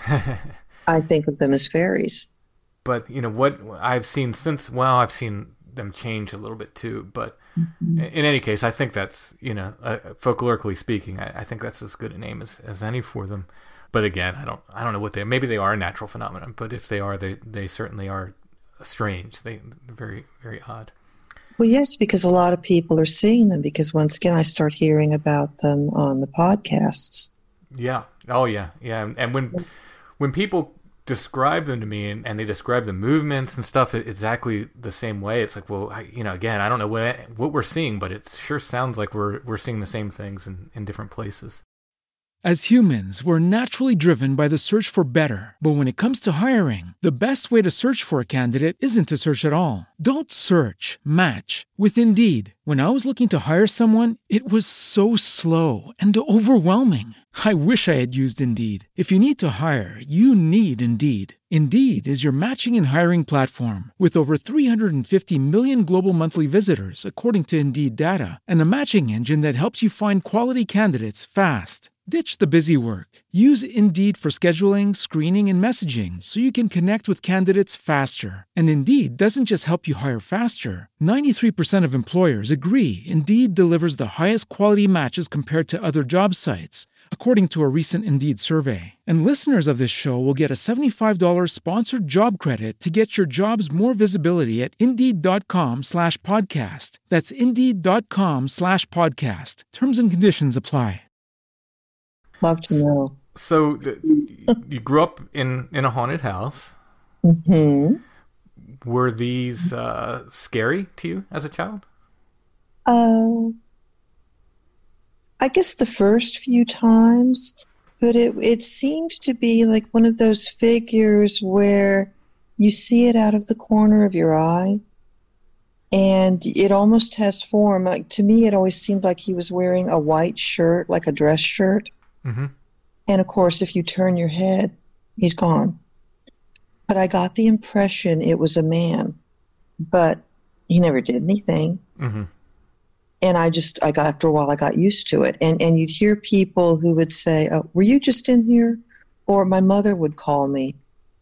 Speaker 7: I think of them as fairies.
Speaker 8: But what I've seen since, I've seen them change a little bit too. But in any case, I think that's folklorically speaking, I think that's as good a name as any for them. But again, I don't know what maybe they are a natural phenomenon, but if they are, they certainly are strange. They're very, very odd.
Speaker 7: Well, yes, because a lot of people are seeing them, because once again, I start hearing about them on the podcasts. Yeah.
Speaker 8: Oh, yeah. Yeah. And when people describe them to me and they describe the movements and stuff exactly the same way, it's like, well, again, I don't know what we're seeing, but it sure sounds like we're seeing the same things in different places.
Speaker 1: As humans, we're naturally driven by the search for better. But when it comes to hiring, the best way to search for a candidate isn't to search at all. Don't search, match with Indeed. When I was looking to hire someone, it was so slow and overwhelming. I wish I had used Indeed. If you need to hire, you need Indeed. Indeed is your matching and hiring platform with over 350 million global monthly visitors, according to Indeed data, and a matching engine that helps you find quality candidates fast. Ditch the busy work. Use Indeed for scheduling, screening, and messaging so you can connect with candidates faster. And Indeed doesn't just help you hire faster. 93% of employers agree Indeed delivers the highest quality matches compared to other job sites, according to a recent Indeed survey. And listeners of this show will get a $75 sponsored job credit to get your jobs more visibility at Indeed.com/podcast. That's Indeed.com/podcast. Terms and conditions apply.
Speaker 7: Love to know.
Speaker 8: So you grew up in a haunted house.
Speaker 7: Mm-hmm.
Speaker 8: Were these scary to you as a child?
Speaker 7: I guess the first few times, but it seemed to be like one of those figures where you see it out of the corner of your eye, and it almost has form. Like, to me, it always seemed like he was wearing a white shirt, like a dress shirt.
Speaker 8: Mm-hmm.
Speaker 7: And of course, if you turn your head, he's gone. But I got the impression it was a man, but he never did anything.
Speaker 8: Mm-hmm.
Speaker 7: And after a while, I got used to it. And you'd hear people who would say, "Oh, were you just in here?" Or my mother would call me,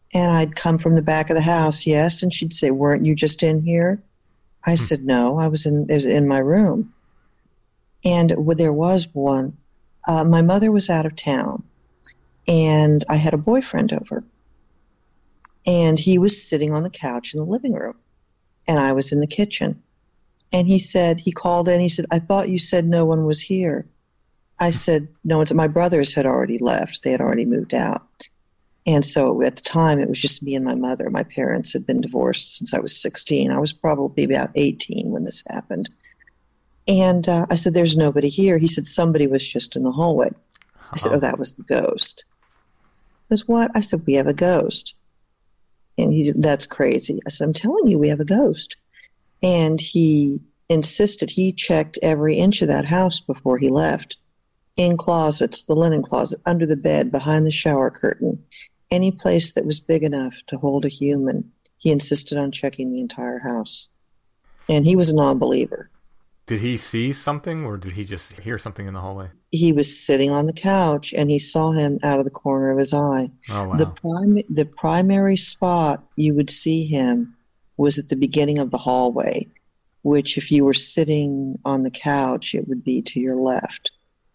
Speaker 7: And I'd come from the back of the house, yes. And she'd say, weren't you just in here? I said, no, I was in my room. And there was one. My mother was out of town, and I had a boyfriend over. And he was sitting on the couch in the living room, and I was in the kitchen. And he called in, he said, I thought you said no one was here. I said, no, my brothers had already left. They had already moved out. And so at the time, it was just me and my mother. My parents had been divorced since I was 16. I was probably about 18 when this happened. And I said, there's nobody here. He said, somebody was just in the hallway. I said, oh, that was the ghost. He goes, what? I said, we have a ghost. And he said, that's crazy. I said, I'm telling you, we have a ghost. And he insisted he checked every inch of that house before he left. In closets, the linen closet, under the bed, behind the shower curtain, any place that was big enough to hold a human. He insisted on checking the entire house. And he was a non-believer.
Speaker 8: Did he see something, or did he just hear something in the hallway?
Speaker 7: He was sitting on the couch, and he saw him out of the corner of his eye.
Speaker 8: Oh, wow.
Speaker 7: The primary spot you would see him was at the beginning of the hallway, which if you were sitting on the couch, it would be to your left.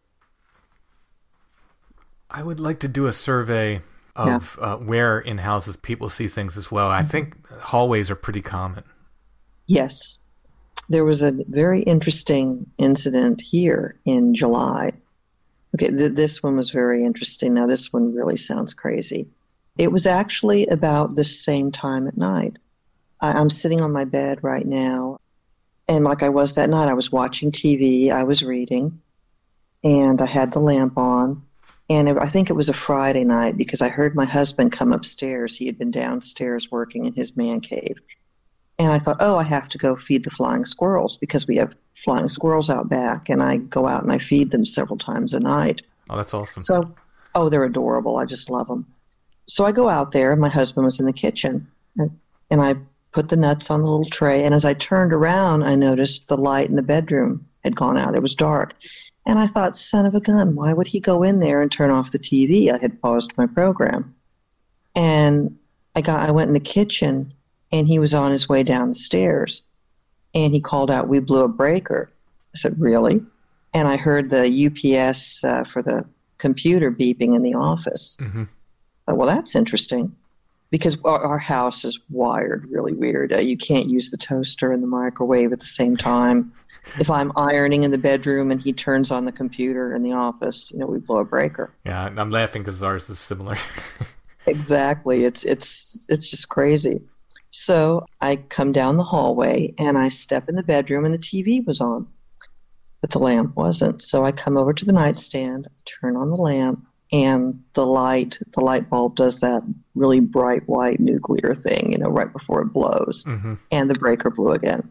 Speaker 8: I would like to do a survey of where in houses people see things as well. I think hallways are pretty common.
Speaker 7: Yes. There was a very interesting incident here in July. Okay, this one was very interesting. Now, this one really sounds crazy. It was actually about the same time at night. I'm sitting on my bed right now, and like I was that night, I was watching TV, I was reading, and I had the lamp on. And I think it was a Friday night because I heard my husband come upstairs. He had been downstairs working in his man cave. And I thought, I have to go feed the flying squirrels because we have flying squirrels out back. And I go out and I feed them several times a night.
Speaker 8: Oh, that's awesome.
Speaker 7: So, they're adorable. I just love them. So I go out there and my husband was in the kitchen. And I put the nuts on the little tray. And as I turned around, I noticed the light in the bedroom had gone out. It was dark. And I thought, son of a gun, why would he go in there and turn off the TV? I had paused my program. And I went in the kitchen, and he was on his way down the stairs. And he called out, we blew a breaker. I said, really? And I heard the UPS for the computer beeping in the office. Mm-hmm. Well, that's interesting. Because our house is wired really weird. You can't use the toaster and the microwave at the same time. If I'm ironing in the bedroom and he turns on the computer in the office, we blow a breaker.
Speaker 8: Yeah, I'm laughing because ours is similar.
Speaker 7: Exactly. It's just crazy. So I come down the hallway and I step in the bedroom and the TV was on, but the lamp wasn't. So I come over to the nightstand, turn on the lamp, and the light bulb does that really bright white nuclear thing, right before it blows. Mm-hmm. And the breaker blew again.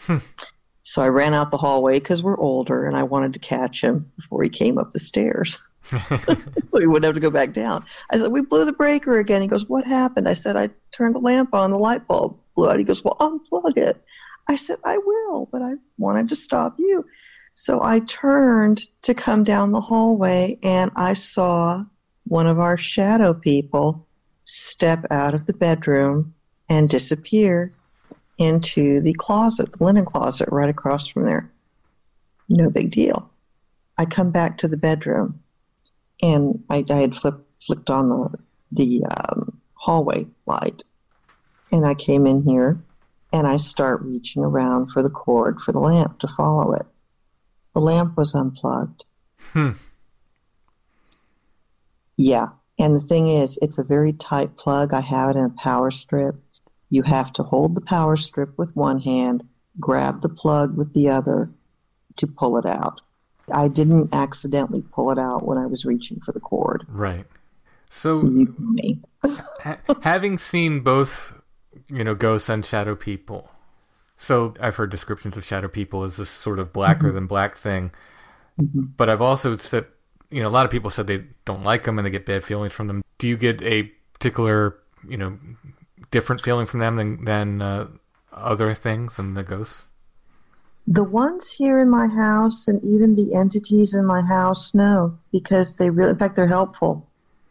Speaker 7: So I ran out the hallway because we're older and I wanted to catch him before he came up the stairs. So he wouldn't have to go back down. I said, we blew the breaker again. He goes, what happened? I said, I turned the lamp on, the light bulb blew out. He goes, well, unplug it. I said, I will, but I wanted to stop you. So I turned to come down the hallway and I saw one of our shadow people step out of the bedroom and disappear into the closet, the linen closet right across from there. No big deal. I come back to the bedroom, and I had flicked on the hallway light, and I came in here, and I start reaching around for the cord for the lamp to follow it. The lamp was unplugged. Yeah, and the thing is, it's a very tight plug. I have it in a power strip. You have to hold the power strip with one hand, grab the plug with the other to pull it out. I didn't accidentally pull it out when I was reaching for the cord.
Speaker 8: Right. So having seen both, ghosts and shadow people, so I've heard descriptions of shadow people as this sort of blacker than black thing. Mm-hmm. But I've also said, a lot of people said they don't like them and they get bad feelings from them. Do you get a particular, different feeling from them than other things and the ghosts?
Speaker 7: The ones here in my house and even the entities in my house, no, because in fact, they're helpful.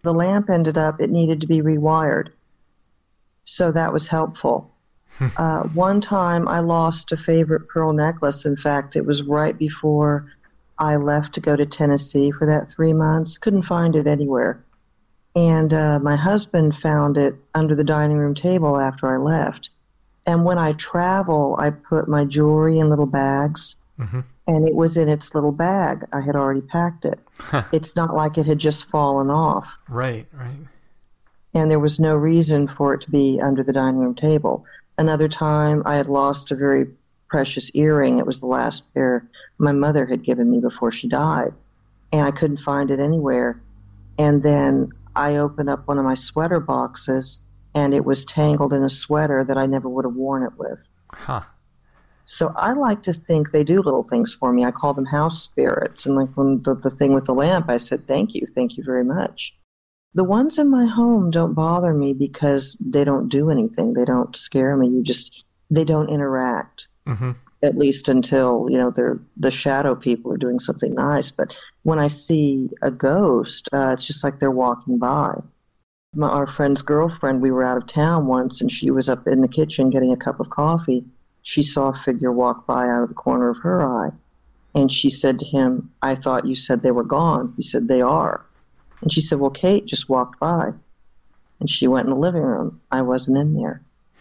Speaker 7: The lamp ended up, it needed to be rewired. So that was helpful. One time I lost a favorite pearl necklace. In fact, it was right before I left to go to Tennessee for that 3 months. Couldn't find it anywhere. And my husband found it under the dining room table after I left. And when I travel, I put my jewelry in little bags, and it was in its little bag. I had already packed it. It's not like it had just fallen off.
Speaker 8: Right, right.
Speaker 7: And there was no reason for it to be under the dining room table. Another time, I had lost a very precious earring. It was the last pair my mother had given me before she died, and I couldn't find it anywhere. And then I opened up one of my sweater boxes, and it was tangled in a sweater that I never would have worn it with.
Speaker 8: Huh.
Speaker 7: So I like to think they do little things for me. I call them house spirits. And like when the thing with the lamp, I said, thank you very much. The ones in my home don't bother me because they don't do anything. They don't scare me. They don't interact. At least until, they're the shadow people are doing something nice. But when I see a ghost, it's just like they're walking by. Our friend's girlfriend, we were out of town once, and she was up in the kitchen getting a cup of coffee. She saw a figure walk by out of the corner of her eye. And she said to him, I thought you said they were gone. He said, they are. And she said, well, Kate just walked by. And she went in the living room. I wasn't in there.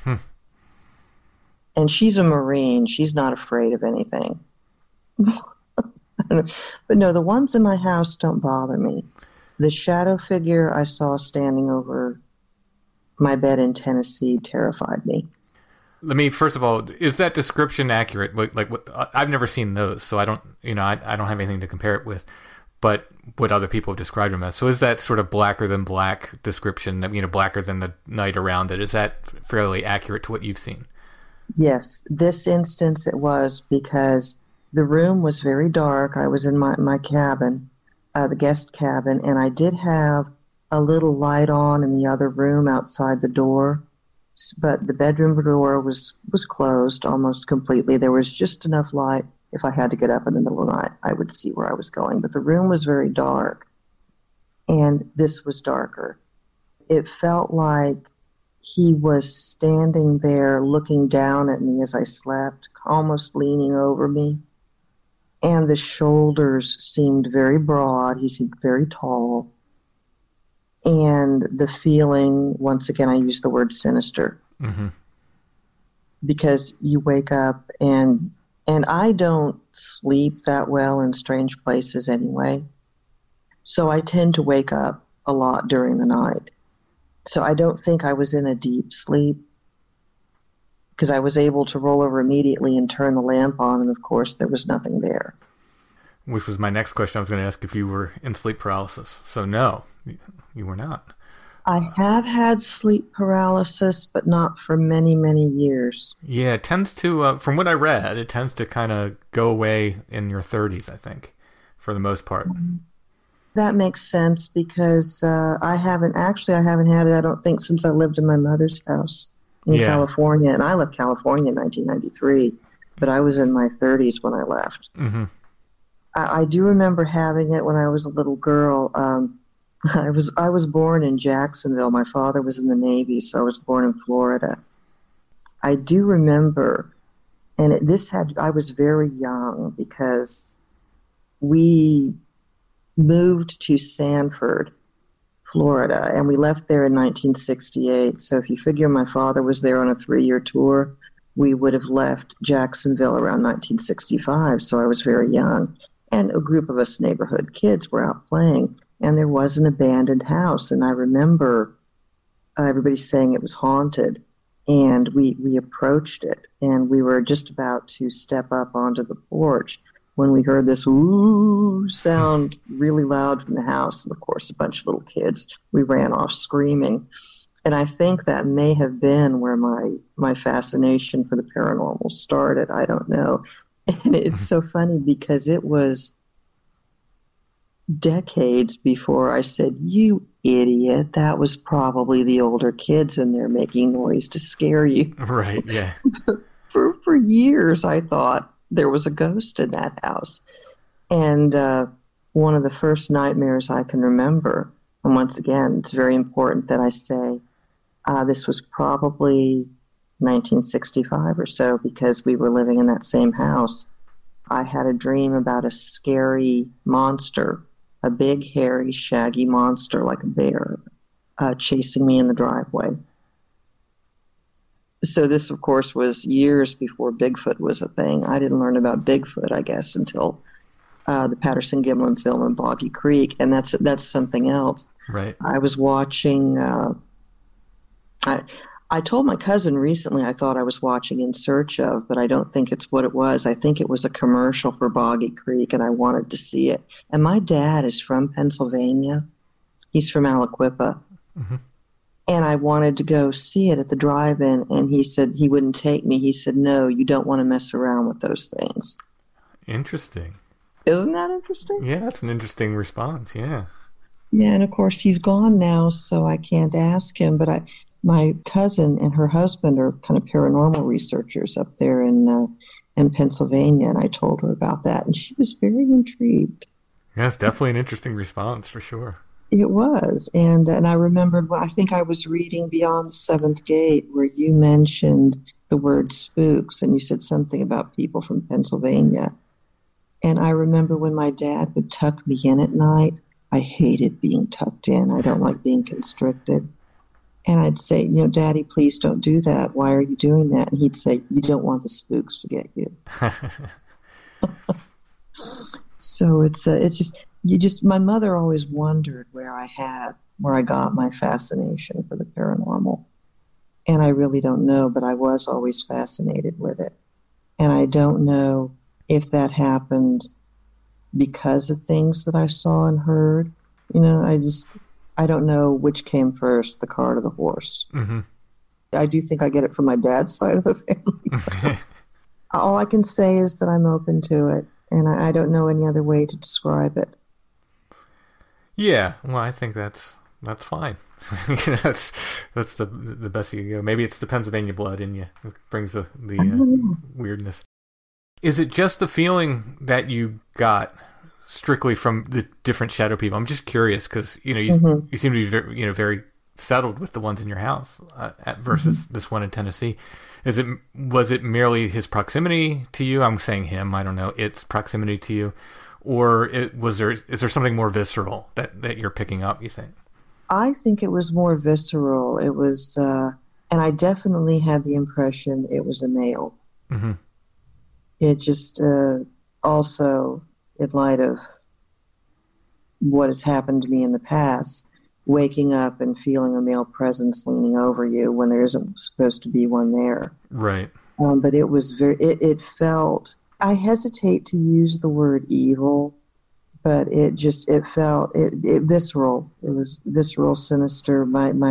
Speaker 7: And she's a Marine. She's not afraid of anything. But no, the ones in my house don't bother me. The shadow figure I saw standing over my bed in Tennessee terrified me.
Speaker 8: Let me, first of all, is that description accurate? Like what, I've never seen those, so I don't have anything to compare it with. But what other people have described them as. So is that sort of blacker than black description, blacker than the night around it? Is that fairly accurate to what you've seen?
Speaker 7: Yes, this instance it was, because the room was very dark. I was in my cabin, the guest cabin, and I did have a little light on in the other room outside the door, but the bedroom door was closed almost completely. There was just enough light. If I had to get up in the middle of the night, I would see where I was going. But the room was very dark, and this was darker. It felt like he was standing there looking down at me as I slept, almost leaning over me. And the shoulders seemed very broad. He seemed very tall. And the feeling, once again, I use the word sinister. Because you wake up and I don't sleep that well in strange places anyway. So I tend to wake up a lot during the night. So I don't think I was in a deep sleep, because I was able to roll over immediately and turn the lamp on, and of course there was nothing there.
Speaker 8: Which was my next question. I was going to ask if you were in sleep paralysis. So no, you were not.
Speaker 7: I have had sleep paralysis, but not for many, many years.
Speaker 8: Yeah, it tends to, from what I read, it tends to kind of go away in your 30s, I think, for the most part.
Speaker 7: That makes sense, because I haven't had it, I don't think, since I lived in my mother's house in California. And I left California in 1993, but I was in my 30s when I left. I do remember having it when I was a little girl. I was born in Jacksonville. My father was in the Navy, so I was born in Florida. I do remember, and I was very young, because we moved to Sanford, Florida, and we left there in 1968. So if you figure my father was there on a 3-year tour, we would have left Jacksonville around 1965. So I was very young, and a group of us neighborhood kids were out playing, and there was an abandoned house. And I remember everybody saying it was haunted, and we approached it, and we were just about to step up onto the porch when we heard this ooh sound really loud from the house. And of course, a bunch of little kids, we ran off screaming. And I think that may have been where my fascination for the paranormal started. I don't know. And it's so funny, because it was decades before I said, you idiot, that was probably the older kids in there making noise to scare you.
Speaker 8: Right, yeah.
Speaker 7: For years, I thought there was a ghost in that house. And one of the first nightmares I can remember And once again, it's very important that I say this was probably 1965 or so, because we were living in that same house. I had a dream about a scary monster, a big, hairy, shaggy monster like a bear, chasing me in the driveway. So this, of course, was years before Bigfoot was a thing. I didn't learn about Bigfoot, I guess, until the Patterson-Gimlin film in Boggy Creek, and that's something else.
Speaker 8: Right.
Speaker 7: I was watching. I told my cousin recently I thought I was watching In Search Of, but I don't think it's what it was. I think it was a commercial for Boggy Creek, and I wanted to see it. And my dad is from Pennsylvania. He's from Aliquippa.
Speaker 8: Mm-hmm.
Speaker 7: And I wanted to go see it at the drive-in, and he said he wouldn't take me. He said, no, you don't want to mess around with those things.
Speaker 8: Interesting.
Speaker 7: Isn't that interesting?
Speaker 8: Yeah, that's an interesting response, yeah.
Speaker 7: Yeah, and of course he's gone now, so I can't ask him, but my cousin and her husband are kind of paranormal researchers up there in Pennsylvania, and I told her about that, and she was very intrigued.
Speaker 8: Yeah, it's definitely an interesting response, for sure.
Speaker 7: It was, and I remembered, I think I was reading Beyond the Seventh Gate, where you mentioned the word spooks, and you said something about people from Pennsylvania. And I remember when my dad would tuck me in at night, I hated being tucked in. I don't like being constricted. And I'd say, Daddy, please don't do that. Why are you doing that? And he'd say, you don't want the spooks to get you. So it's just, my mother always wondered where I got my fascination for the paranormal. And I really don't know, but I was always fascinated with it. And I don't know if that happened because of things that I saw and heard. I don't know which came first, the cart or the horse.
Speaker 8: Mm-hmm.
Speaker 7: I do think I get it from my dad's side of the family. All I can say is that I'm open to it, and I don't know any other way to describe it.
Speaker 8: Yeah, well, I think that's fine. that's the best you can go. Maybe it's the Pennsylvania blood in you that brings the weirdness. Is it just the feeling that you got strictly from the different shadow people? I'm just curious because you seem to be very, very settled with the ones in your house versus this one in Tennessee. Was it merely his proximity to you? I'm saying him. I don't know. Its proximity to you, or is there something more visceral that you're picking up? You think?
Speaker 7: I think it was more visceral. It was, and I definitely had the impression it was a male.
Speaker 8: Mm-hmm.
Speaker 7: It just also, in light of what has happened to me in the past, waking up and feeling a male presence leaning over you when there isn't supposed to be one there.
Speaker 8: Right.
Speaker 7: But it was it felt, I hesitate to use the word evil, but it felt visceral. It was visceral, sinister.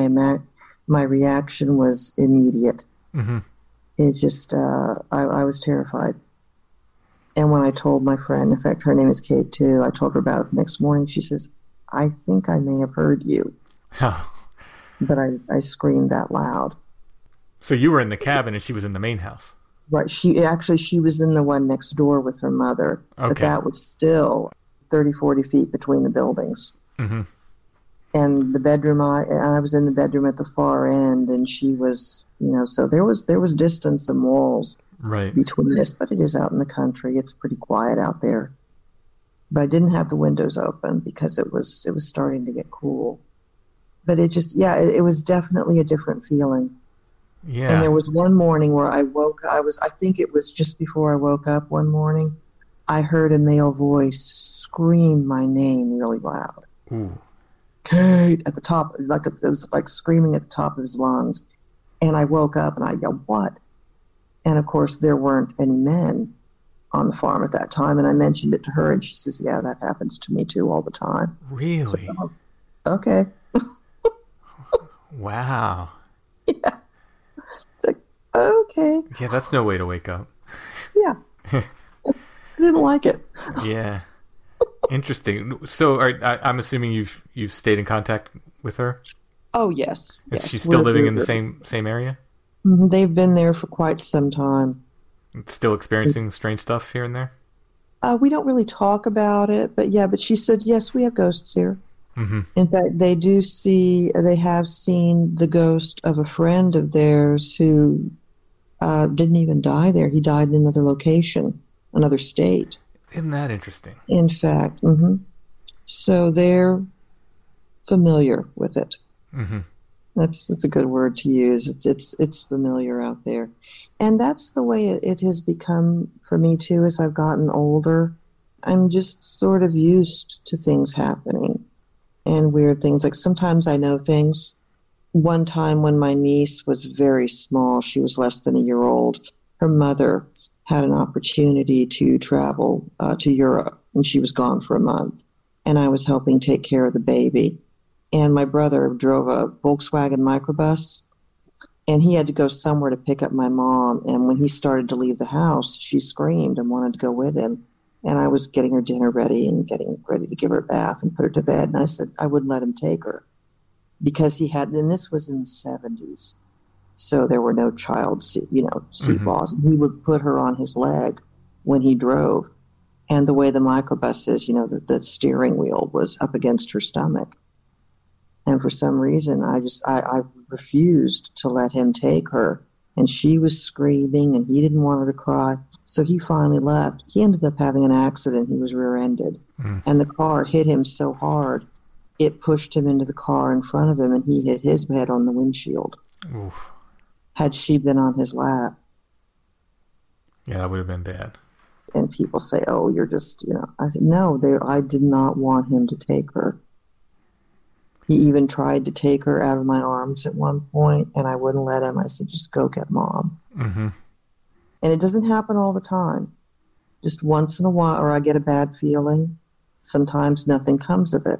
Speaker 7: My reaction was immediate.
Speaker 8: Mm-hmm.
Speaker 7: It just, I was terrified. And when I told my friend, in fact, her name is Kate too, I told her about it the next morning. She says, I think I may have heard you.
Speaker 8: Oh.
Speaker 7: But I screamed that loud.
Speaker 8: So you were in the cabin and she was in the main house.
Speaker 7: Right. She was in the one next door with her mother.
Speaker 8: Okay.
Speaker 7: But that was still 30, 40 feet between the buildings.
Speaker 8: Mm-hmm.
Speaker 7: And the bedroom, I was in the bedroom at the far end, and she was, so there was distance and walls
Speaker 8: right
Speaker 7: between us, but it is out in the country. It's pretty quiet out there. But I didn't have the windows open because it was starting to get cool. But it just, it was definitely a different feeling.
Speaker 8: Yeah.
Speaker 7: And there was one morning where I think it was just before I woke up one morning, I heard a male voice scream my name really loud.
Speaker 8: Ooh.
Speaker 7: Kate, at the top, like it was like screaming at the top of his lungs. And I woke up and I yelled, what? And of course there weren't any men on the farm at that time. And I mentioned it to her and she says, yeah, that happens to me too all the time.
Speaker 8: Really?
Speaker 7: So, okay.
Speaker 8: Wow.
Speaker 7: Yeah. It's like, okay.
Speaker 8: Yeah, that's no way to wake up.
Speaker 7: Yeah. I didn't like it.
Speaker 8: Yeah. Interesting. So I'm assuming you've stayed in contact with her?
Speaker 7: Oh, yes.
Speaker 8: Is she still living in the same area?
Speaker 7: They've been there for quite some time.
Speaker 8: Still experiencing strange stuff here and there?
Speaker 7: We don't really talk about it, but she said, yes, we have ghosts here.
Speaker 8: Mm-hmm.
Speaker 7: In fact, they have seen the ghost of a friend of theirs who didn't even die there. He died in another location, another state.
Speaker 8: Isn't that interesting?
Speaker 7: In fact, so they're familiar with it.
Speaker 8: Mm-hmm.
Speaker 7: That's a good word to use. It's familiar out there, and that's the way it has become for me too. As I've gotten older, I'm just sort of used to things happening and weird things. Like sometimes I know things. One time when my niece was very small, she was less than a year old. Her mother had an opportunity to travel to Europe, and she was gone for a month, and I was helping take care of the baby. And my brother drove a Volkswagen microbus, and he had to go somewhere to pick up my mom. And when he started to leave the house, she screamed and wanted to go with him. And I was getting her dinner ready and getting ready to give her a bath and put her to bed. And I said I wouldn't let him take her because he had, and this was in the 70s. So there were no child seat laws. And he would put her on his leg when he drove. And the way the microbus is, the steering wheel was up against her stomach. And for some reason, I refused to let him take her. And she was screaming, and he didn't want her to cry. So he finally left. He ended up having an accident. He was rear-ended. And the car hit him so hard, it pushed him into the car in front of him, and he hit his head on the windshield.
Speaker 8: Oof.
Speaker 7: Had she been on his lap.
Speaker 8: Yeah, that would have been bad.
Speaker 7: And people say, oh, you're just, I said, no, I did not want him to take her. He even tried to take her out of my arms at one point, and I wouldn't let him. I said, just go get Mom.
Speaker 8: Mm-hmm.
Speaker 7: And it doesn't happen all the time. Just once in a while, or I get a bad feeling. Sometimes nothing comes of it.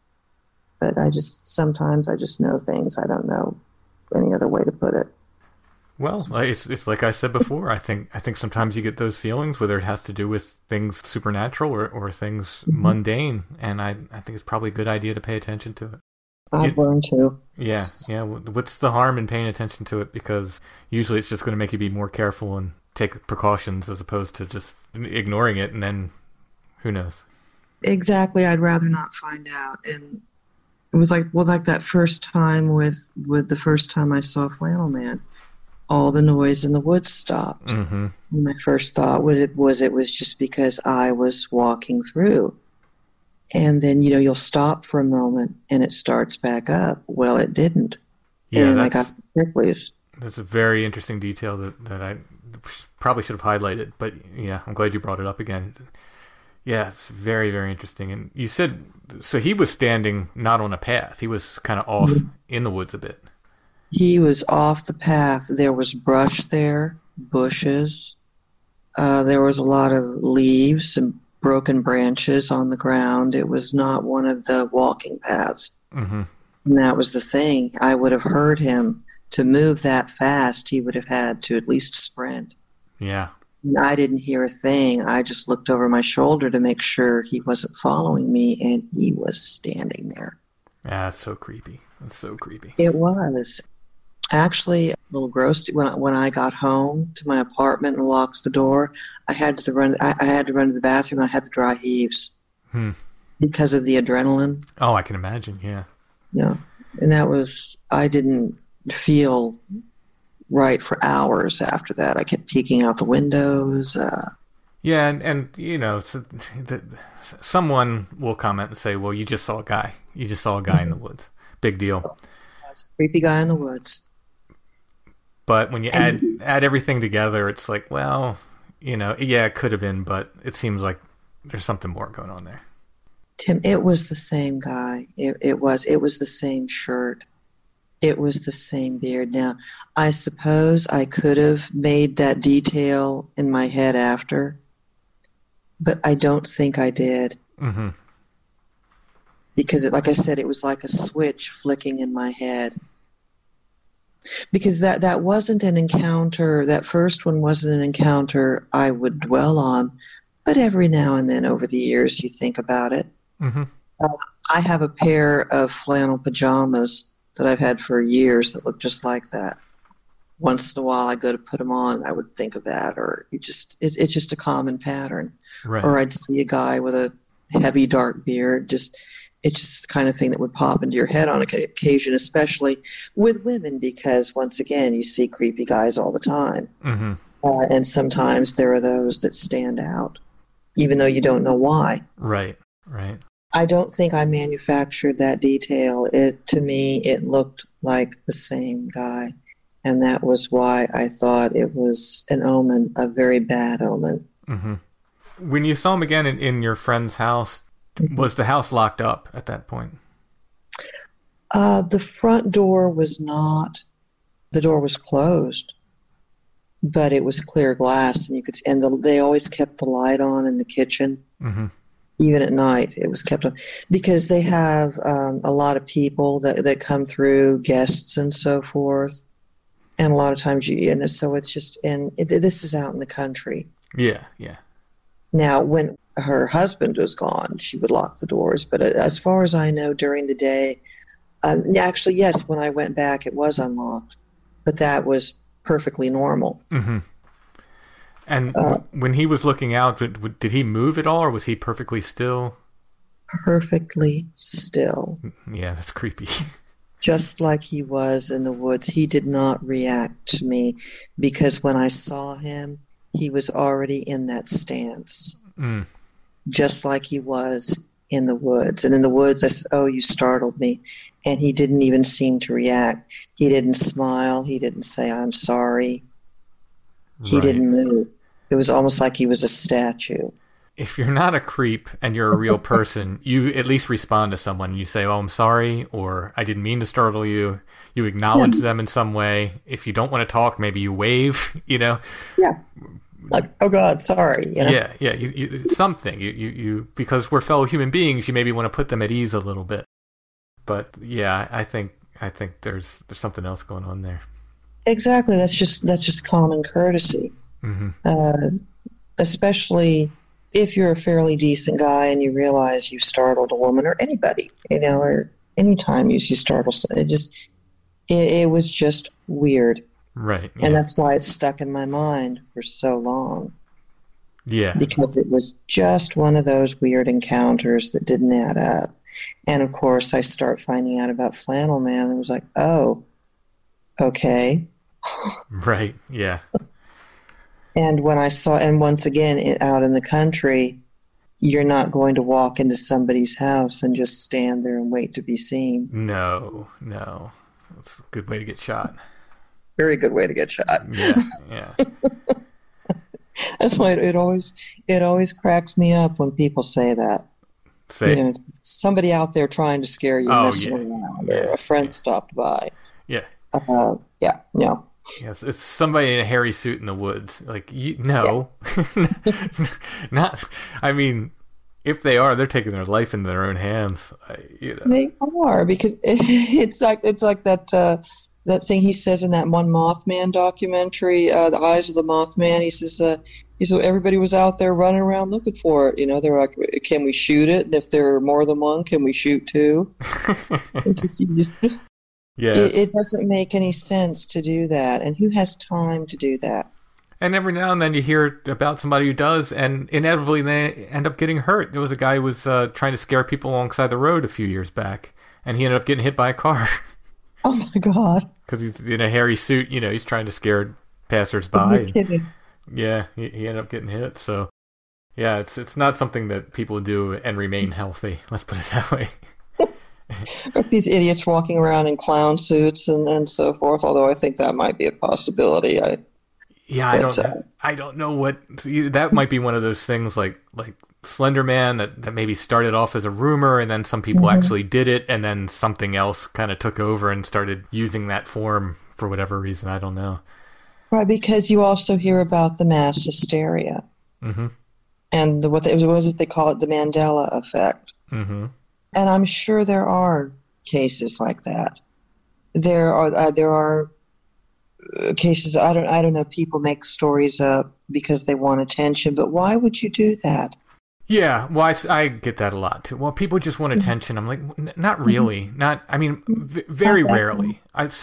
Speaker 7: But sometimes I just know things. I don't know any other way to put it.
Speaker 8: Well, it's like I said before. I think sometimes you get those feelings, whether it has to do with things supernatural or things mundane, and I think it's probably a good idea to pay attention to it.
Speaker 7: I've learned to.
Speaker 8: Yeah. What's the harm in paying attention to it? Because usually it's just going to make you be more careful and take precautions as opposed to just ignoring it, and then who knows?
Speaker 7: Exactly. I'd rather not find out. And it was like that first time with the first time I saw Flannel Man. All the noise in the woods stopped.
Speaker 8: Mm-hmm.
Speaker 7: And my first thought was it was just because I was walking through. And then, you'll stop for a moment and it starts back up. Well, it didn't.
Speaker 8: Yeah,
Speaker 7: and I got Ripley's.
Speaker 8: That's a very interesting detail that I probably should have highlighted. But yeah, I'm glad you brought it up again. Yeah, it's very, very interesting. And you said, so he was standing not on a path. He was kind of off in the woods a bit.
Speaker 7: He was off the path. There was brush there, bushes. There was a lot of leaves and broken branches on the ground. It was not one of the walking paths.
Speaker 8: Mm-hmm.
Speaker 7: And that was the thing. I would have heard him. To move that fast, he would have had to at least sprint.
Speaker 8: Yeah.
Speaker 7: And I didn't hear a thing. I just looked over my shoulder to make sure he wasn't following me, and he was standing there.
Speaker 8: Yeah, that's so creepy. That's so creepy.
Speaker 7: It was. Actually, a little gross. When I got home to my apartment and locked the door, I had to run to the bathroom. I had the dry heaves because of the adrenaline.
Speaker 8: Oh, I can imagine. Yeah.
Speaker 7: Yeah, and I didn't feel right for hours after that. I kept peeking out the windows.
Speaker 8: Yeah, and someone will comment and say, "Well, you just saw a guy. You just saw a guy in the woods. Big deal."
Speaker 7: Creepy guy in the woods.
Speaker 8: But when you add everything together, it's like, well, yeah, it could have been, but it seems like there's something more going on there.
Speaker 7: Tim, it was the same guy. It was the same shirt. It was the same beard. Now, I suppose I could have made that detail in my head after, but I don't think I did.
Speaker 8: Mm-hmm.
Speaker 7: Because, like I said, it was like a switch flicking in my head. Because that wasn't an encounter, that first one wasn't an encounter I would dwell on, but every now and then over the years you think about it.
Speaker 8: Mm-hmm.
Speaker 7: I have a pair of flannel pajamas that I've had for years that look just like that. Once in a while I go to put them on, I would think of that, or it's just a common pattern.
Speaker 8: Right.
Speaker 7: Or I'd see a guy with a heavy dark beard, it's just the kind of thing that would pop into your head on occasion, especially with women, because once again, you see creepy guys all the time.
Speaker 8: Mm-hmm.
Speaker 7: And sometimes there are those that stand out, even though you don't know why.
Speaker 8: Right, right.
Speaker 7: I don't think I manufactured that detail. To me, it looked like the same guy. And that was why I thought it was an omen, a very bad omen.
Speaker 8: Mm-hmm. When you saw him again in your friend's house, was the house locked up at that point?
Speaker 7: The front door was not. The door was closed, but it was clear glass, and you could. They always kept the light on in the kitchen,
Speaker 8: mm-hmm.
Speaker 7: even at night. It was kept on because they have a lot of people that come through, guests and so forth, and a lot of times so it's just. And this is out in the country.
Speaker 8: Yeah, yeah.
Speaker 7: Now, when her husband was gone, she would lock the doors. But as far as I know, during the day, actually, yes, when I went back, it was unlocked. But that was perfectly normal.
Speaker 8: Mm-hmm. And when he was looking out, did he move at all, or was he perfectly still?
Speaker 7: Perfectly still.
Speaker 8: Yeah, that's creepy.
Speaker 7: Just like he was in the woods. He did not react to me because when I saw him, he was already in that stance.
Speaker 8: Mm.
Speaker 7: Just like he was in the woods. And in the woods, I said, "Oh, you startled me." And he didn't even seem to react. He didn't smile. He didn't say, "I'm sorry." He didn't move. It was almost like he was a statue.
Speaker 8: If you're not a creep and you're a real person, you at least respond to someone. You say, "Oh, I'm sorry," or "I didn't mean to startle you." You acknowledge them in some way. If you don't want to talk, maybe you wave,
Speaker 7: Yeah. Like, "Oh God, sorry."
Speaker 8: Yeah. You something. You because we're fellow human beings, you maybe want to put them at ease a little bit. But yeah, I think there's something else going on there.
Speaker 7: Exactly. That's just common courtesy.
Speaker 8: Mm-hmm.
Speaker 7: Especially if you're a fairly decent guy and you realize you startled a woman or anybody, or anytime you startle, it was just weird.
Speaker 8: Right. Yeah.
Speaker 7: And that's why it's stuck in my mind for so long.
Speaker 8: Yeah.
Speaker 7: Because it was just one of those weird encounters that didn't add up. And of course, I start finding out about Flannel Man and it was like, oh, okay.
Speaker 8: Right. Yeah.
Speaker 7: And when I saw, and once again, out in the country, you're not going to walk into somebody's house and just stand there and wait to be seen.
Speaker 8: No. That's a good way to get shot.
Speaker 7: Very good way to get shot.
Speaker 8: Yeah.
Speaker 7: That's why it always cracks me up when people say that. Somebody out there trying to scare you, messing around, or a friend stopped by.
Speaker 8: Yeah.
Speaker 7: No.
Speaker 8: Yes, it's somebody in a hairy suit in the woods. Like, no. Not, I mean, if they are, they're taking their life into their own hands.
Speaker 7: They are, because it's like that thing he says in that one Mothman documentary, The Eyes of the Mothman. He says everybody was out there running around looking for it. They're like, can we shoot it? And if there are more than one, can we shoot two? It doesn't make any sense to do that. And who has time to do that?
Speaker 8: And every now and then you hear about somebody who does, and inevitably they end up getting hurt. There was a guy who was trying to scare people alongside the road a few years back, and he ended up getting hit by a car.
Speaker 7: Oh my God.
Speaker 8: Because he's in a hairy suit, he's trying to scare passersby.
Speaker 7: You're kidding.
Speaker 8: Yeah, he ended up getting hit. So, yeah, it's not something that people do and remain healthy. Let's put it that way.
Speaker 7: These idiots walking around in clown suits and so forth, although I think that might be a possibility. I don't know what... That might be one of those things like Slender Man that maybe started off as a rumor, and then some people actually did it, and then something else kind of took over and started using that form for whatever reason. I don't know. Right, because you also hear about the mass hysteria.
Speaker 8: Mm-hmm.
Speaker 7: And what is it they call it? The Mandela effect.
Speaker 8: Mm-hmm.
Speaker 7: And I'm sure there are cases like that. There are cases. I don't know. People make stories up because they want attention, but why would you do that?
Speaker 8: Yeah, well, I get that a lot too. Well, people just want attention. I'm like, not really. Not. I mean, very rarely. I've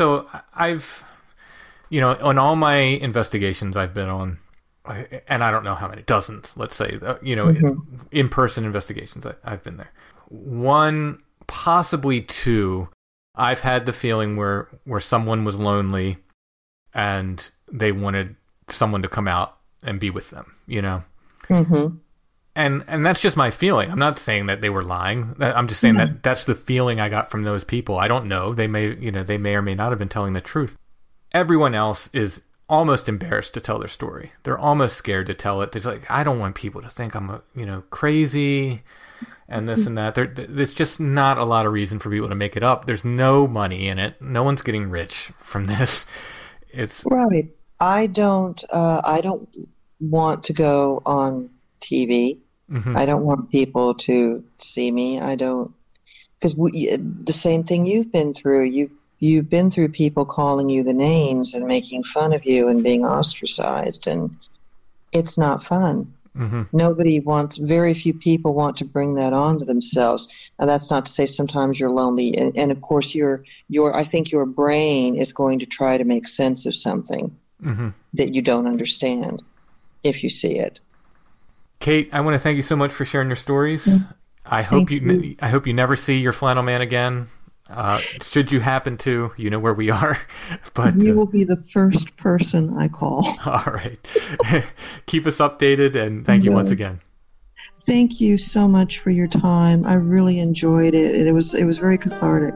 Speaker 8: on all my investigations I've been on, and I don't know how many, dozens, let's say, in-person investigations, I've been there. One possibly 2. I've had the feeling where someone was lonely and they wanted someone to come out and be with them, you know?
Speaker 7: Mm-hmm.
Speaker 8: And that's just my feeling. I'm not saying that they were lying. I'm just saying that that's the feeling I got from those people. I don't know. They may or may not have been telling the truth. Everyone else is almost embarrassed to tell their story. They're almost scared to tell it. There's like, I don't want people to think I'm crazy and this and that. There's just not a lot of reason for people to make it up. There's no money in it. No one's getting rich from this. It's
Speaker 7: right. I don't want to go on TV.
Speaker 8: Mm-hmm.
Speaker 7: I don't want people to see me. I don't, because the same thing you've been through. You've been through people calling you the names and making fun of you and being ostracized, and it's not fun.
Speaker 8: Mm-hmm.
Speaker 7: Very few people want to bring that on to themselves. Now, that's not to say sometimes you're lonely, and of course I think your brain is going to try to make sense of something that you don't understand if you see it.
Speaker 8: Kate, I want to thank you so much for sharing your stories. I hope you never see your flannel man again. Should you happen to, you know where we are. But
Speaker 7: you will be the first person I call.
Speaker 8: All right. Keep us updated, and thank you once again.
Speaker 7: Thank you so much for your time. I really enjoyed it, and it was very cathartic.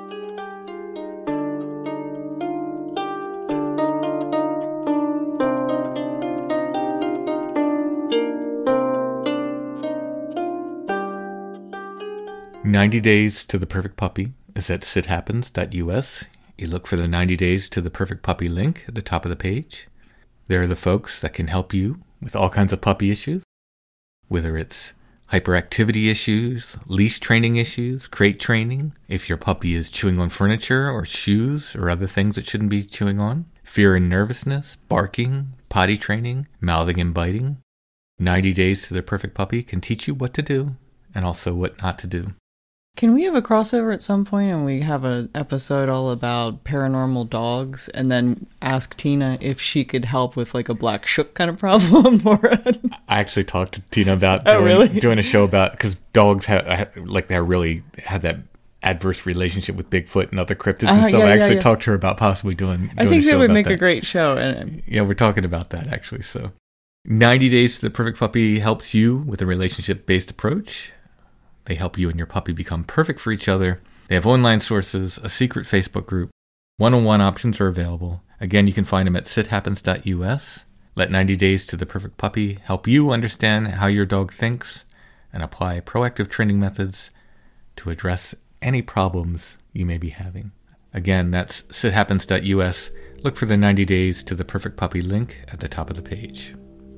Speaker 5: "90 Days to the Perfect Puppy" is at sithappens.us. You look for the 90 Days to the Perfect Puppy link at the top of the page. There are the folks that can help you with all kinds of puppy issues, whether it's hyperactivity issues, leash training issues, crate training, if your puppy is chewing on furniture or shoes or other things it shouldn't be chewing on, fear and nervousness, barking, potty training, mouthing and biting. 90 Days to the Perfect Puppy can teach you what to do and also what not to do.
Speaker 6: Can we have a crossover at some point and we have an episode all about paranormal dogs and then ask Tina if she could help with like a black shook kind of problem?
Speaker 5: I actually talked to Tina about doing a show about, because dogs they really have that adverse relationship with Bigfoot and other cryptids and stuff. I actually talked to her about possibly doing
Speaker 6: I think
Speaker 5: a show
Speaker 6: that would
Speaker 5: about
Speaker 6: make
Speaker 5: that.
Speaker 6: a great show.
Speaker 5: Yeah, we're talking about that actually. So 90 Days to the Perfect Puppy helps you with a relationship-based approach. They help you and your puppy become perfect for each other. They have online sources, a secret Facebook group. One-on-one options are available. Again, you can find them at sithappens.us. Let 90 Days to the Perfect Puppy help you understand how your dog thinks and apply proactive training methods to address any problems you may be having. Again, that's sithappens.us. Look for the 90 Days to the Perfect Puppy link at the top of the page.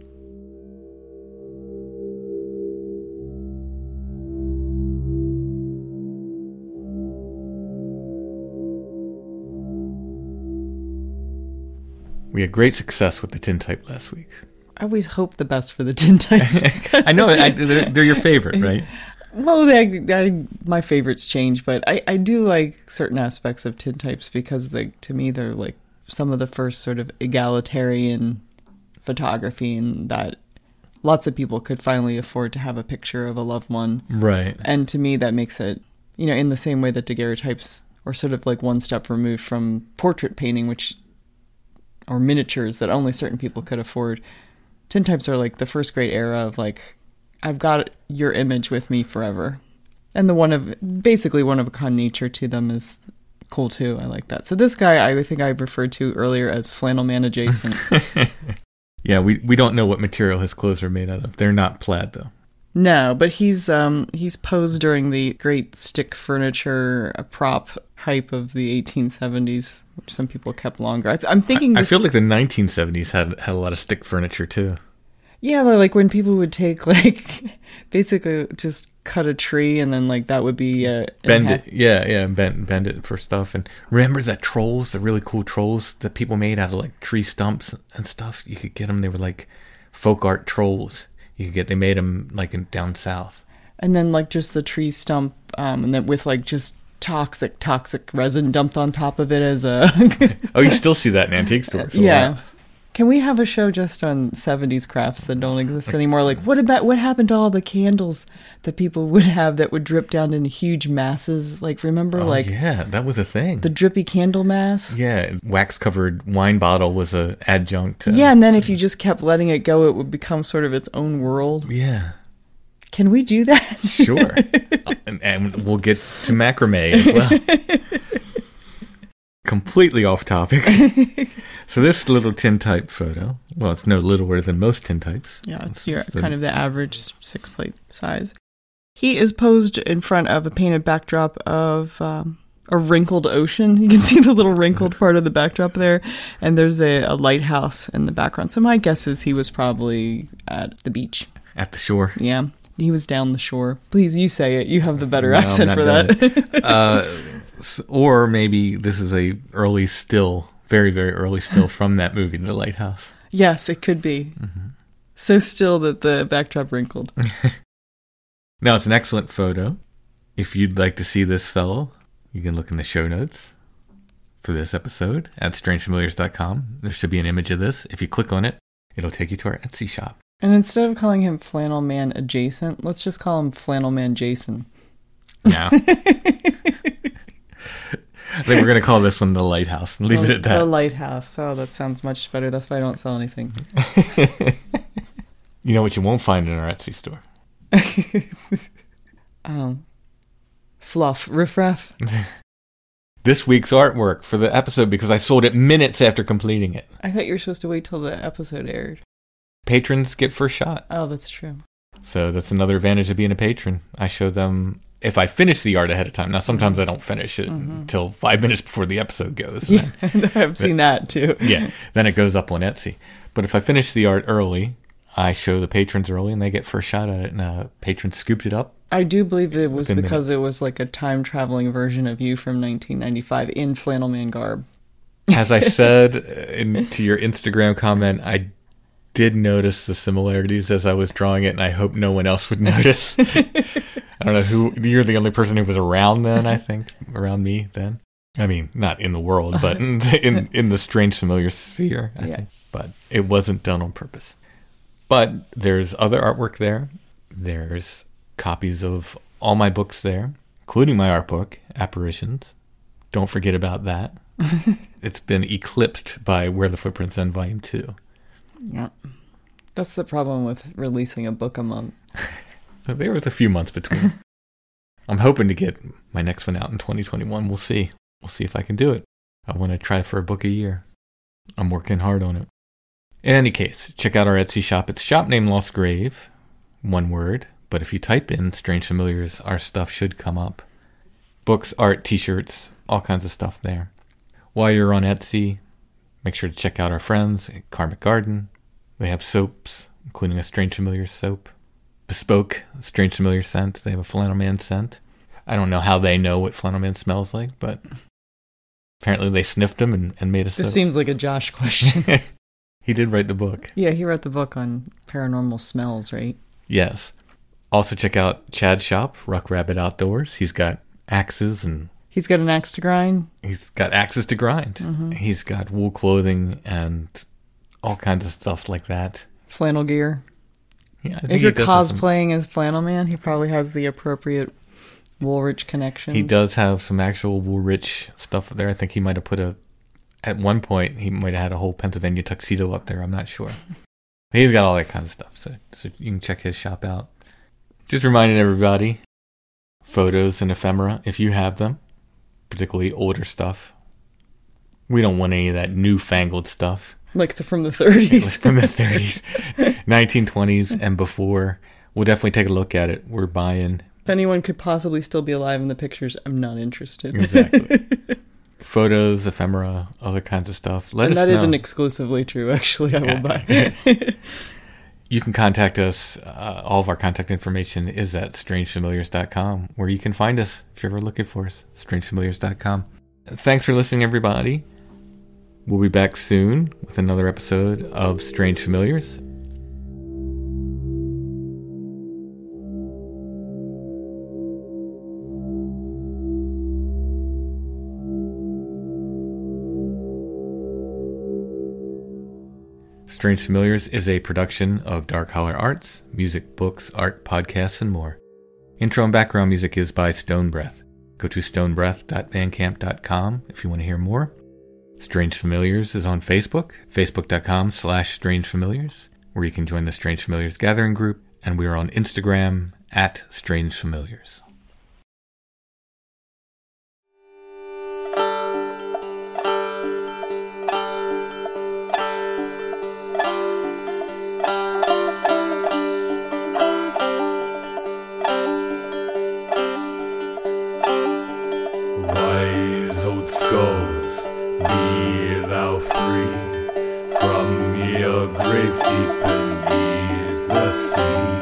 Speaker 5: We had great success with the tintype last week.
Speaker 6: I always hope the best for the tintypes.
Speaker 5: I know, they're your favorite, right?
Speaker 6: Well, my favorites change, but I do like certain aspects of tintypes because to me they're like some of the first sort of egalitarian photography, and that lots of people could finally afford to have a picture of a loved one.
Speaker 5: Right.
Speaker 6: And to me that makes it, in the same way that daguerreotypes are sort of like one step removed from portrait painting, or miniatures that only certain people could afford. Tintypes are like the first great era of like, I've got your image with me forever. And the basically one of a kind nature to them is cool too. I like that. So this guy, I think I referred to earlier as Flannel Man adjacent.
Speaker 5: Yeah, we don't know what material his clothes are made out of. They're not plaid though.
Speaker 6: No, but he's posed during the great stick furniture prop hype of the 1870s, which some people kept longer. I'm thinking
Speaker 5: I feel like the 1970s had a lot of stick furniture too.
Speaker 6: Yeah, like when people would take basically just cut a tree and then like that would be
Speaker 5: bend it. Yeah, bend it for stuff. And remember the really cool trolls that people made out of like tree stumps and stuff? You could get them. They were like folk art trolls. They made them like down south.
Speaker 6: And then like just the tree stump, and then with like just toxic resin dumped on top of it as a...
Speaker 5: Oh, you still see that in antique stores.
Speaker 6: Yeah. Can we have a show just on 70s crafts that don't exist anymore? Like, what happened to all the candles that people would have that would drip down in huge masses? Like, remember,
Speaker 5: yeah, that was a thing.
Speaker 6: The drippy candle mass?
Speaker 5: Yeah, wax-covered wine bottle was a adjunct.
Speaker 6: Yeah, and then if you just kept letting it go, it would become sort of its own world.
Speaker 5: Yeah.
Speaker 6: Can we do that?
Speaker 5: Sure. and we'll get to macrame as well. Completely off topic. So this little tintype photo, well, it's no littler than most tintypes.
Speaker 6: Yeah, it's kind of the average 6-plate size. He is posed in front of a painted backdrop of a wrinkled ocean. You can see the little wrinkled part of the backdrop there, and there's a lighthouse in the background. So my guess is he was probably at the beach.
Speaker 5: At the shore?
Speaker 6: Yeah, he was down the shore. Please, you say it. You have the better accent for that.
Speaker 5: Or maybe this is a early still, very, very early still from that movie, The Lighthouse.
Speaker 6: Yes, it could be. Mm-hmm. So still that the backdrop wrinkled.
Speaker 5: Now, it's an excellent photo. If you'd like to see this fellow, you can look in the show notes for this episode at strangefamiliars.com. There should be an image of this. If you click on it, it'll take you to our Etsy shop.
Speaker 6: And instead of calling him Flannel Man Adjacent, let's just call him Flannel Man Jason.
Speaker 5: No. I think we're going to call this one The Lighthouse and leave it at that.
Speaker 6: The Lighthouse. Oh, that sounds much better. That's why I don't sell anything.
Speaker 5: You know what you won't find in our Etsy store?
Speaker 6: Fluff. Riffraff.
Speaker 5: This week's artwork for the episode, because I sold it minutes after completing it.
Speaker 6: I thought you were supposed to wait till the episode aired.
Speaker 5: Patrons get first shot.
Speaker 6: Oh, that's true.
Speaker 5: So that's another advantage of being a patron. I show them if I finish the art ahead of time. Now, sometimes I don't finish it until 5 minutes before the episode goes.
Speaker 6: Yeah, I've seen that too.
Speaker 5: Yeah, then it goes up on Etsy. But if I finish the art early, I show the patrons early and they get first shot at it, and patrons scooped it up.
Speaker 6: I do believe it was because it was like a time-traveling version of you from 1995 in flannel man garb.
Speaker 5: As I said to your Instagram comment, I did notice the similarities as I was drawing it, and I hope no one else would notice. I don't know who, you're the only person who was around then, I think, around me then. I mean, not in the world, but in the strange familiar sphere, I think. But it wasn't done on purpose. But there's other artwork there. There's copies of all my books there, including my art book, Apparitions. Don't forget about that. It's been eclipsed by Where the Footprints End Volume 2.
Speaker 6: Yeah. That's the problem with releasing a book a month.
Speaker 5: There was a few months between. I'm hoping to get my next one out in 2021. We'll see. We'll see if I can do it. I want to try for a book a year. I'm working hard on it. In any case, check out our Etsy shop. It's Shop Name Lost Grave, one word. But if you type in Strange Familiars, our stuff should come up. Books, art, t-shirts, all kinds of stuff there. While you're on Etsy, make sure to check out our friends at Karmic Garden. They have soaps, including a Strange Familiar soap. Bespoke Strange Familiar scent. They have a Flannel Man scent. I don't know how they know what Flannel Man smells like, but apparently they sniffed them and made a soap.
Speaker 6: This seems like a Josh question.
Speaker 5: He did write the book.
Speaker 6: Yeah, he wrote the book on paranormal smells, right?
Speaker 5: Yes. Also check out Chad's shop, Ruck Rabbit Outdoors. He's got axes and...
Speaker 6: He's got an axe to grind?
Speaker 5: He's got axes to grind. Mm-hmm. He's got wool clothing and all kinds of stuff like that.
Speaker 6: Flannel gear.
Speaker 5: Yeah,
Speaker 6: if you're cosplaying as Flannel Man, he probably has the appropriate Woolrich connections.
Speaker 5: He does have some actual Woolrich stuff there. I think he might have put at one point, he might have had a whole Pennsylvania tuxedo up there. I'm not sure. But he's got all that kind of stuff. So you can check his shop out. Just reminding everybody, photos and ephemera, if you have them, particularly older stuff. We don't want any of that newfangled stuff.
Speaker 6: Like from the 30s.
Speaker 5: From the 30s, 1920s and before. We'll definitely take a look at it. We're buying.
Speaker 6: If anyone could possibly still be alive in the pictures, I'm not interested.
Speaker 5: Exactly. Photos, ephemera, other kinds of stuff. Let us know.
Speaker 6: That isn't exclusively true, actually. I will buy.
Speaker 5: You can contact us. All of our contact information is at strangefamiliars.com, where you can find us if you're ever looking for us. Strangefamiliars.com. Thanks for listening, everybody. We'll be back soon with another episode of Strange Familiars. Strange Familiars is a production of Dark Holler Arts, music, books, art, podcasts, and more. Intro and background music is by Stone Breath. Go to stonebreath.bandcamp.com if you want to hear more. Strange Familiars is on Facebook, facebook.com/strangefamiliars, where you can join the Strange Familiars gathering group, and we are on Instagram @strangefamiliars.
Speaker 9: Wise old skulls, be thou free from your graves deep beneath the sea.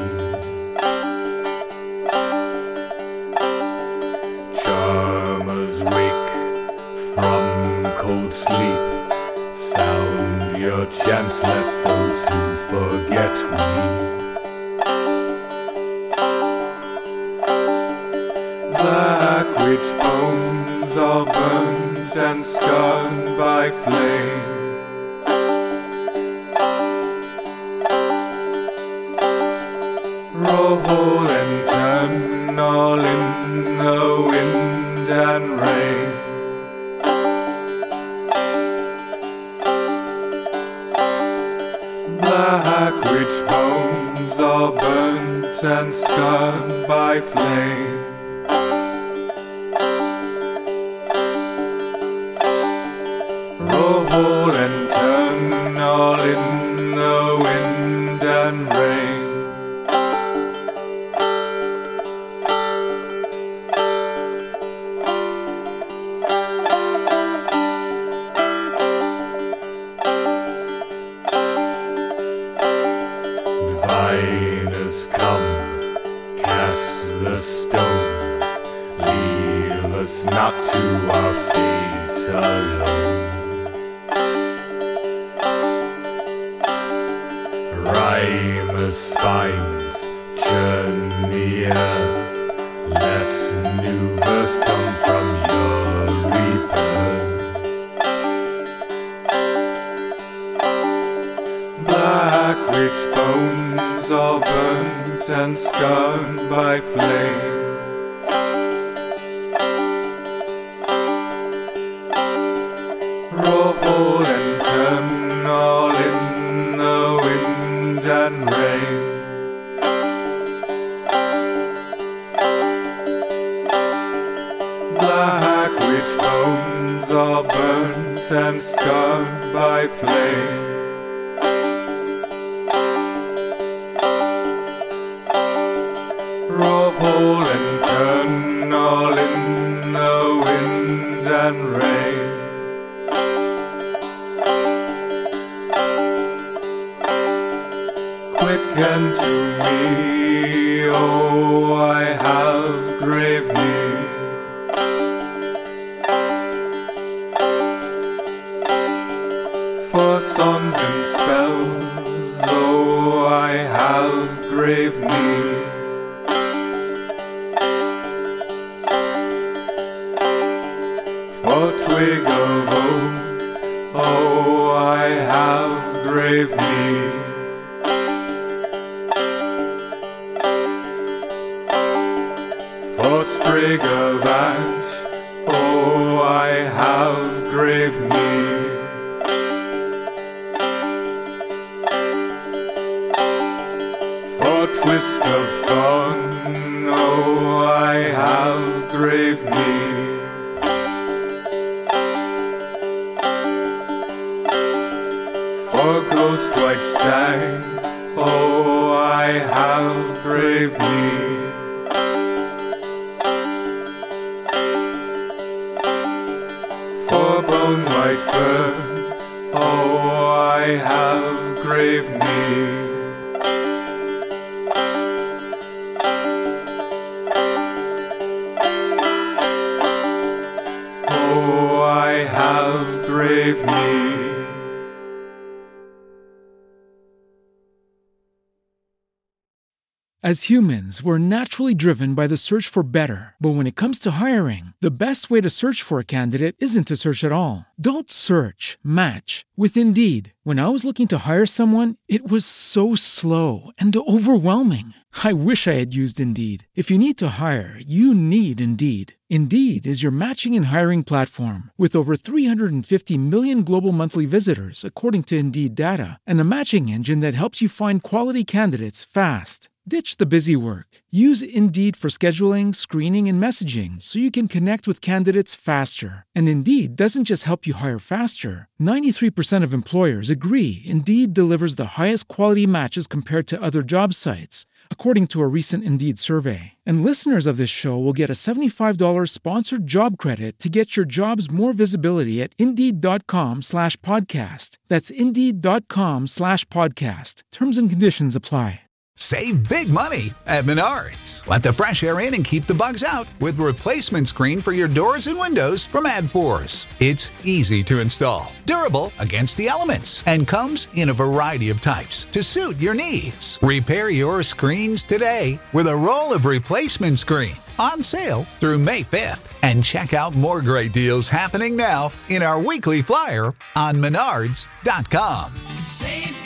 Speaker 9: Charmers, wake from cold sleep. Sound your chants, let those who forget weep. Black witch bones are burnt and scarred by flame. Roll and turn all in the wind and rain. Black witch bones are burnt and scarred by flame. Roll and turn all in the wind and rain. Diviners come, cast the stones, leave us not to our fate alone. Rhymer's spines churn the earth, let new verse come from your rebirth. Black witch bones are burnt and scarred by flame. Roll and turn all in the wind and rain. Black witch bones are burnt and scarred by flame. Roll and turn all in the wind and rain. Quicken to me, oh, I have grave need. For songs and spells, oh, I have grave need. For twig of oak, oh, I have grave need. For sprig of ash, oh, I have grave need. For twist of thorn, oh, I have grave need. For ghost white stag, oh, I have grave need. For bone white bird, oh, I have grave need. Oh, I have grave need.
Speaker 1: As humans, we're naturally driven by the search for better. But when it comes to hiring, the best way to search for a candidate isn't to search at all. Don't search, match with Indeed. When I was looking to hire someone, it was so slow and overwhelming. I wish I had used Indeed. If you need to hire, you need Indeed. Indeed is your matching and hiring platform with over 350 million global monthly visitors, according to Indeed data, and a matching engine that helps you find quality candidates fast. Ditch the busy work. Use Indeed for scheduling, screening, and messaging so you can connect with candidates faster. And Indeed doesn't just help you hire faster. 93% of employers agree Indeed delivers the highest quality matches compared to other job sites, according to a recent Indeed survey. And listeners of this show will get a $75 sponsored job credit to get your jobs more visibility at Indeed.com/podcast. That's Indeed.com/podcast. Terms and conditions apply.
Speaker 2: Save big money at Menards. Let the fresh air in and keep the bugs out with replacement screen for your doors and windows from AdForce. It's easy to install, durable against the elements, and comes in a variety of types to suit your needs. Repair your screens today with a roll of replacement screen on sale through May 5th. And check out more great deals happening now in our weekly flyer on Menards.com.
Speaker 3: Save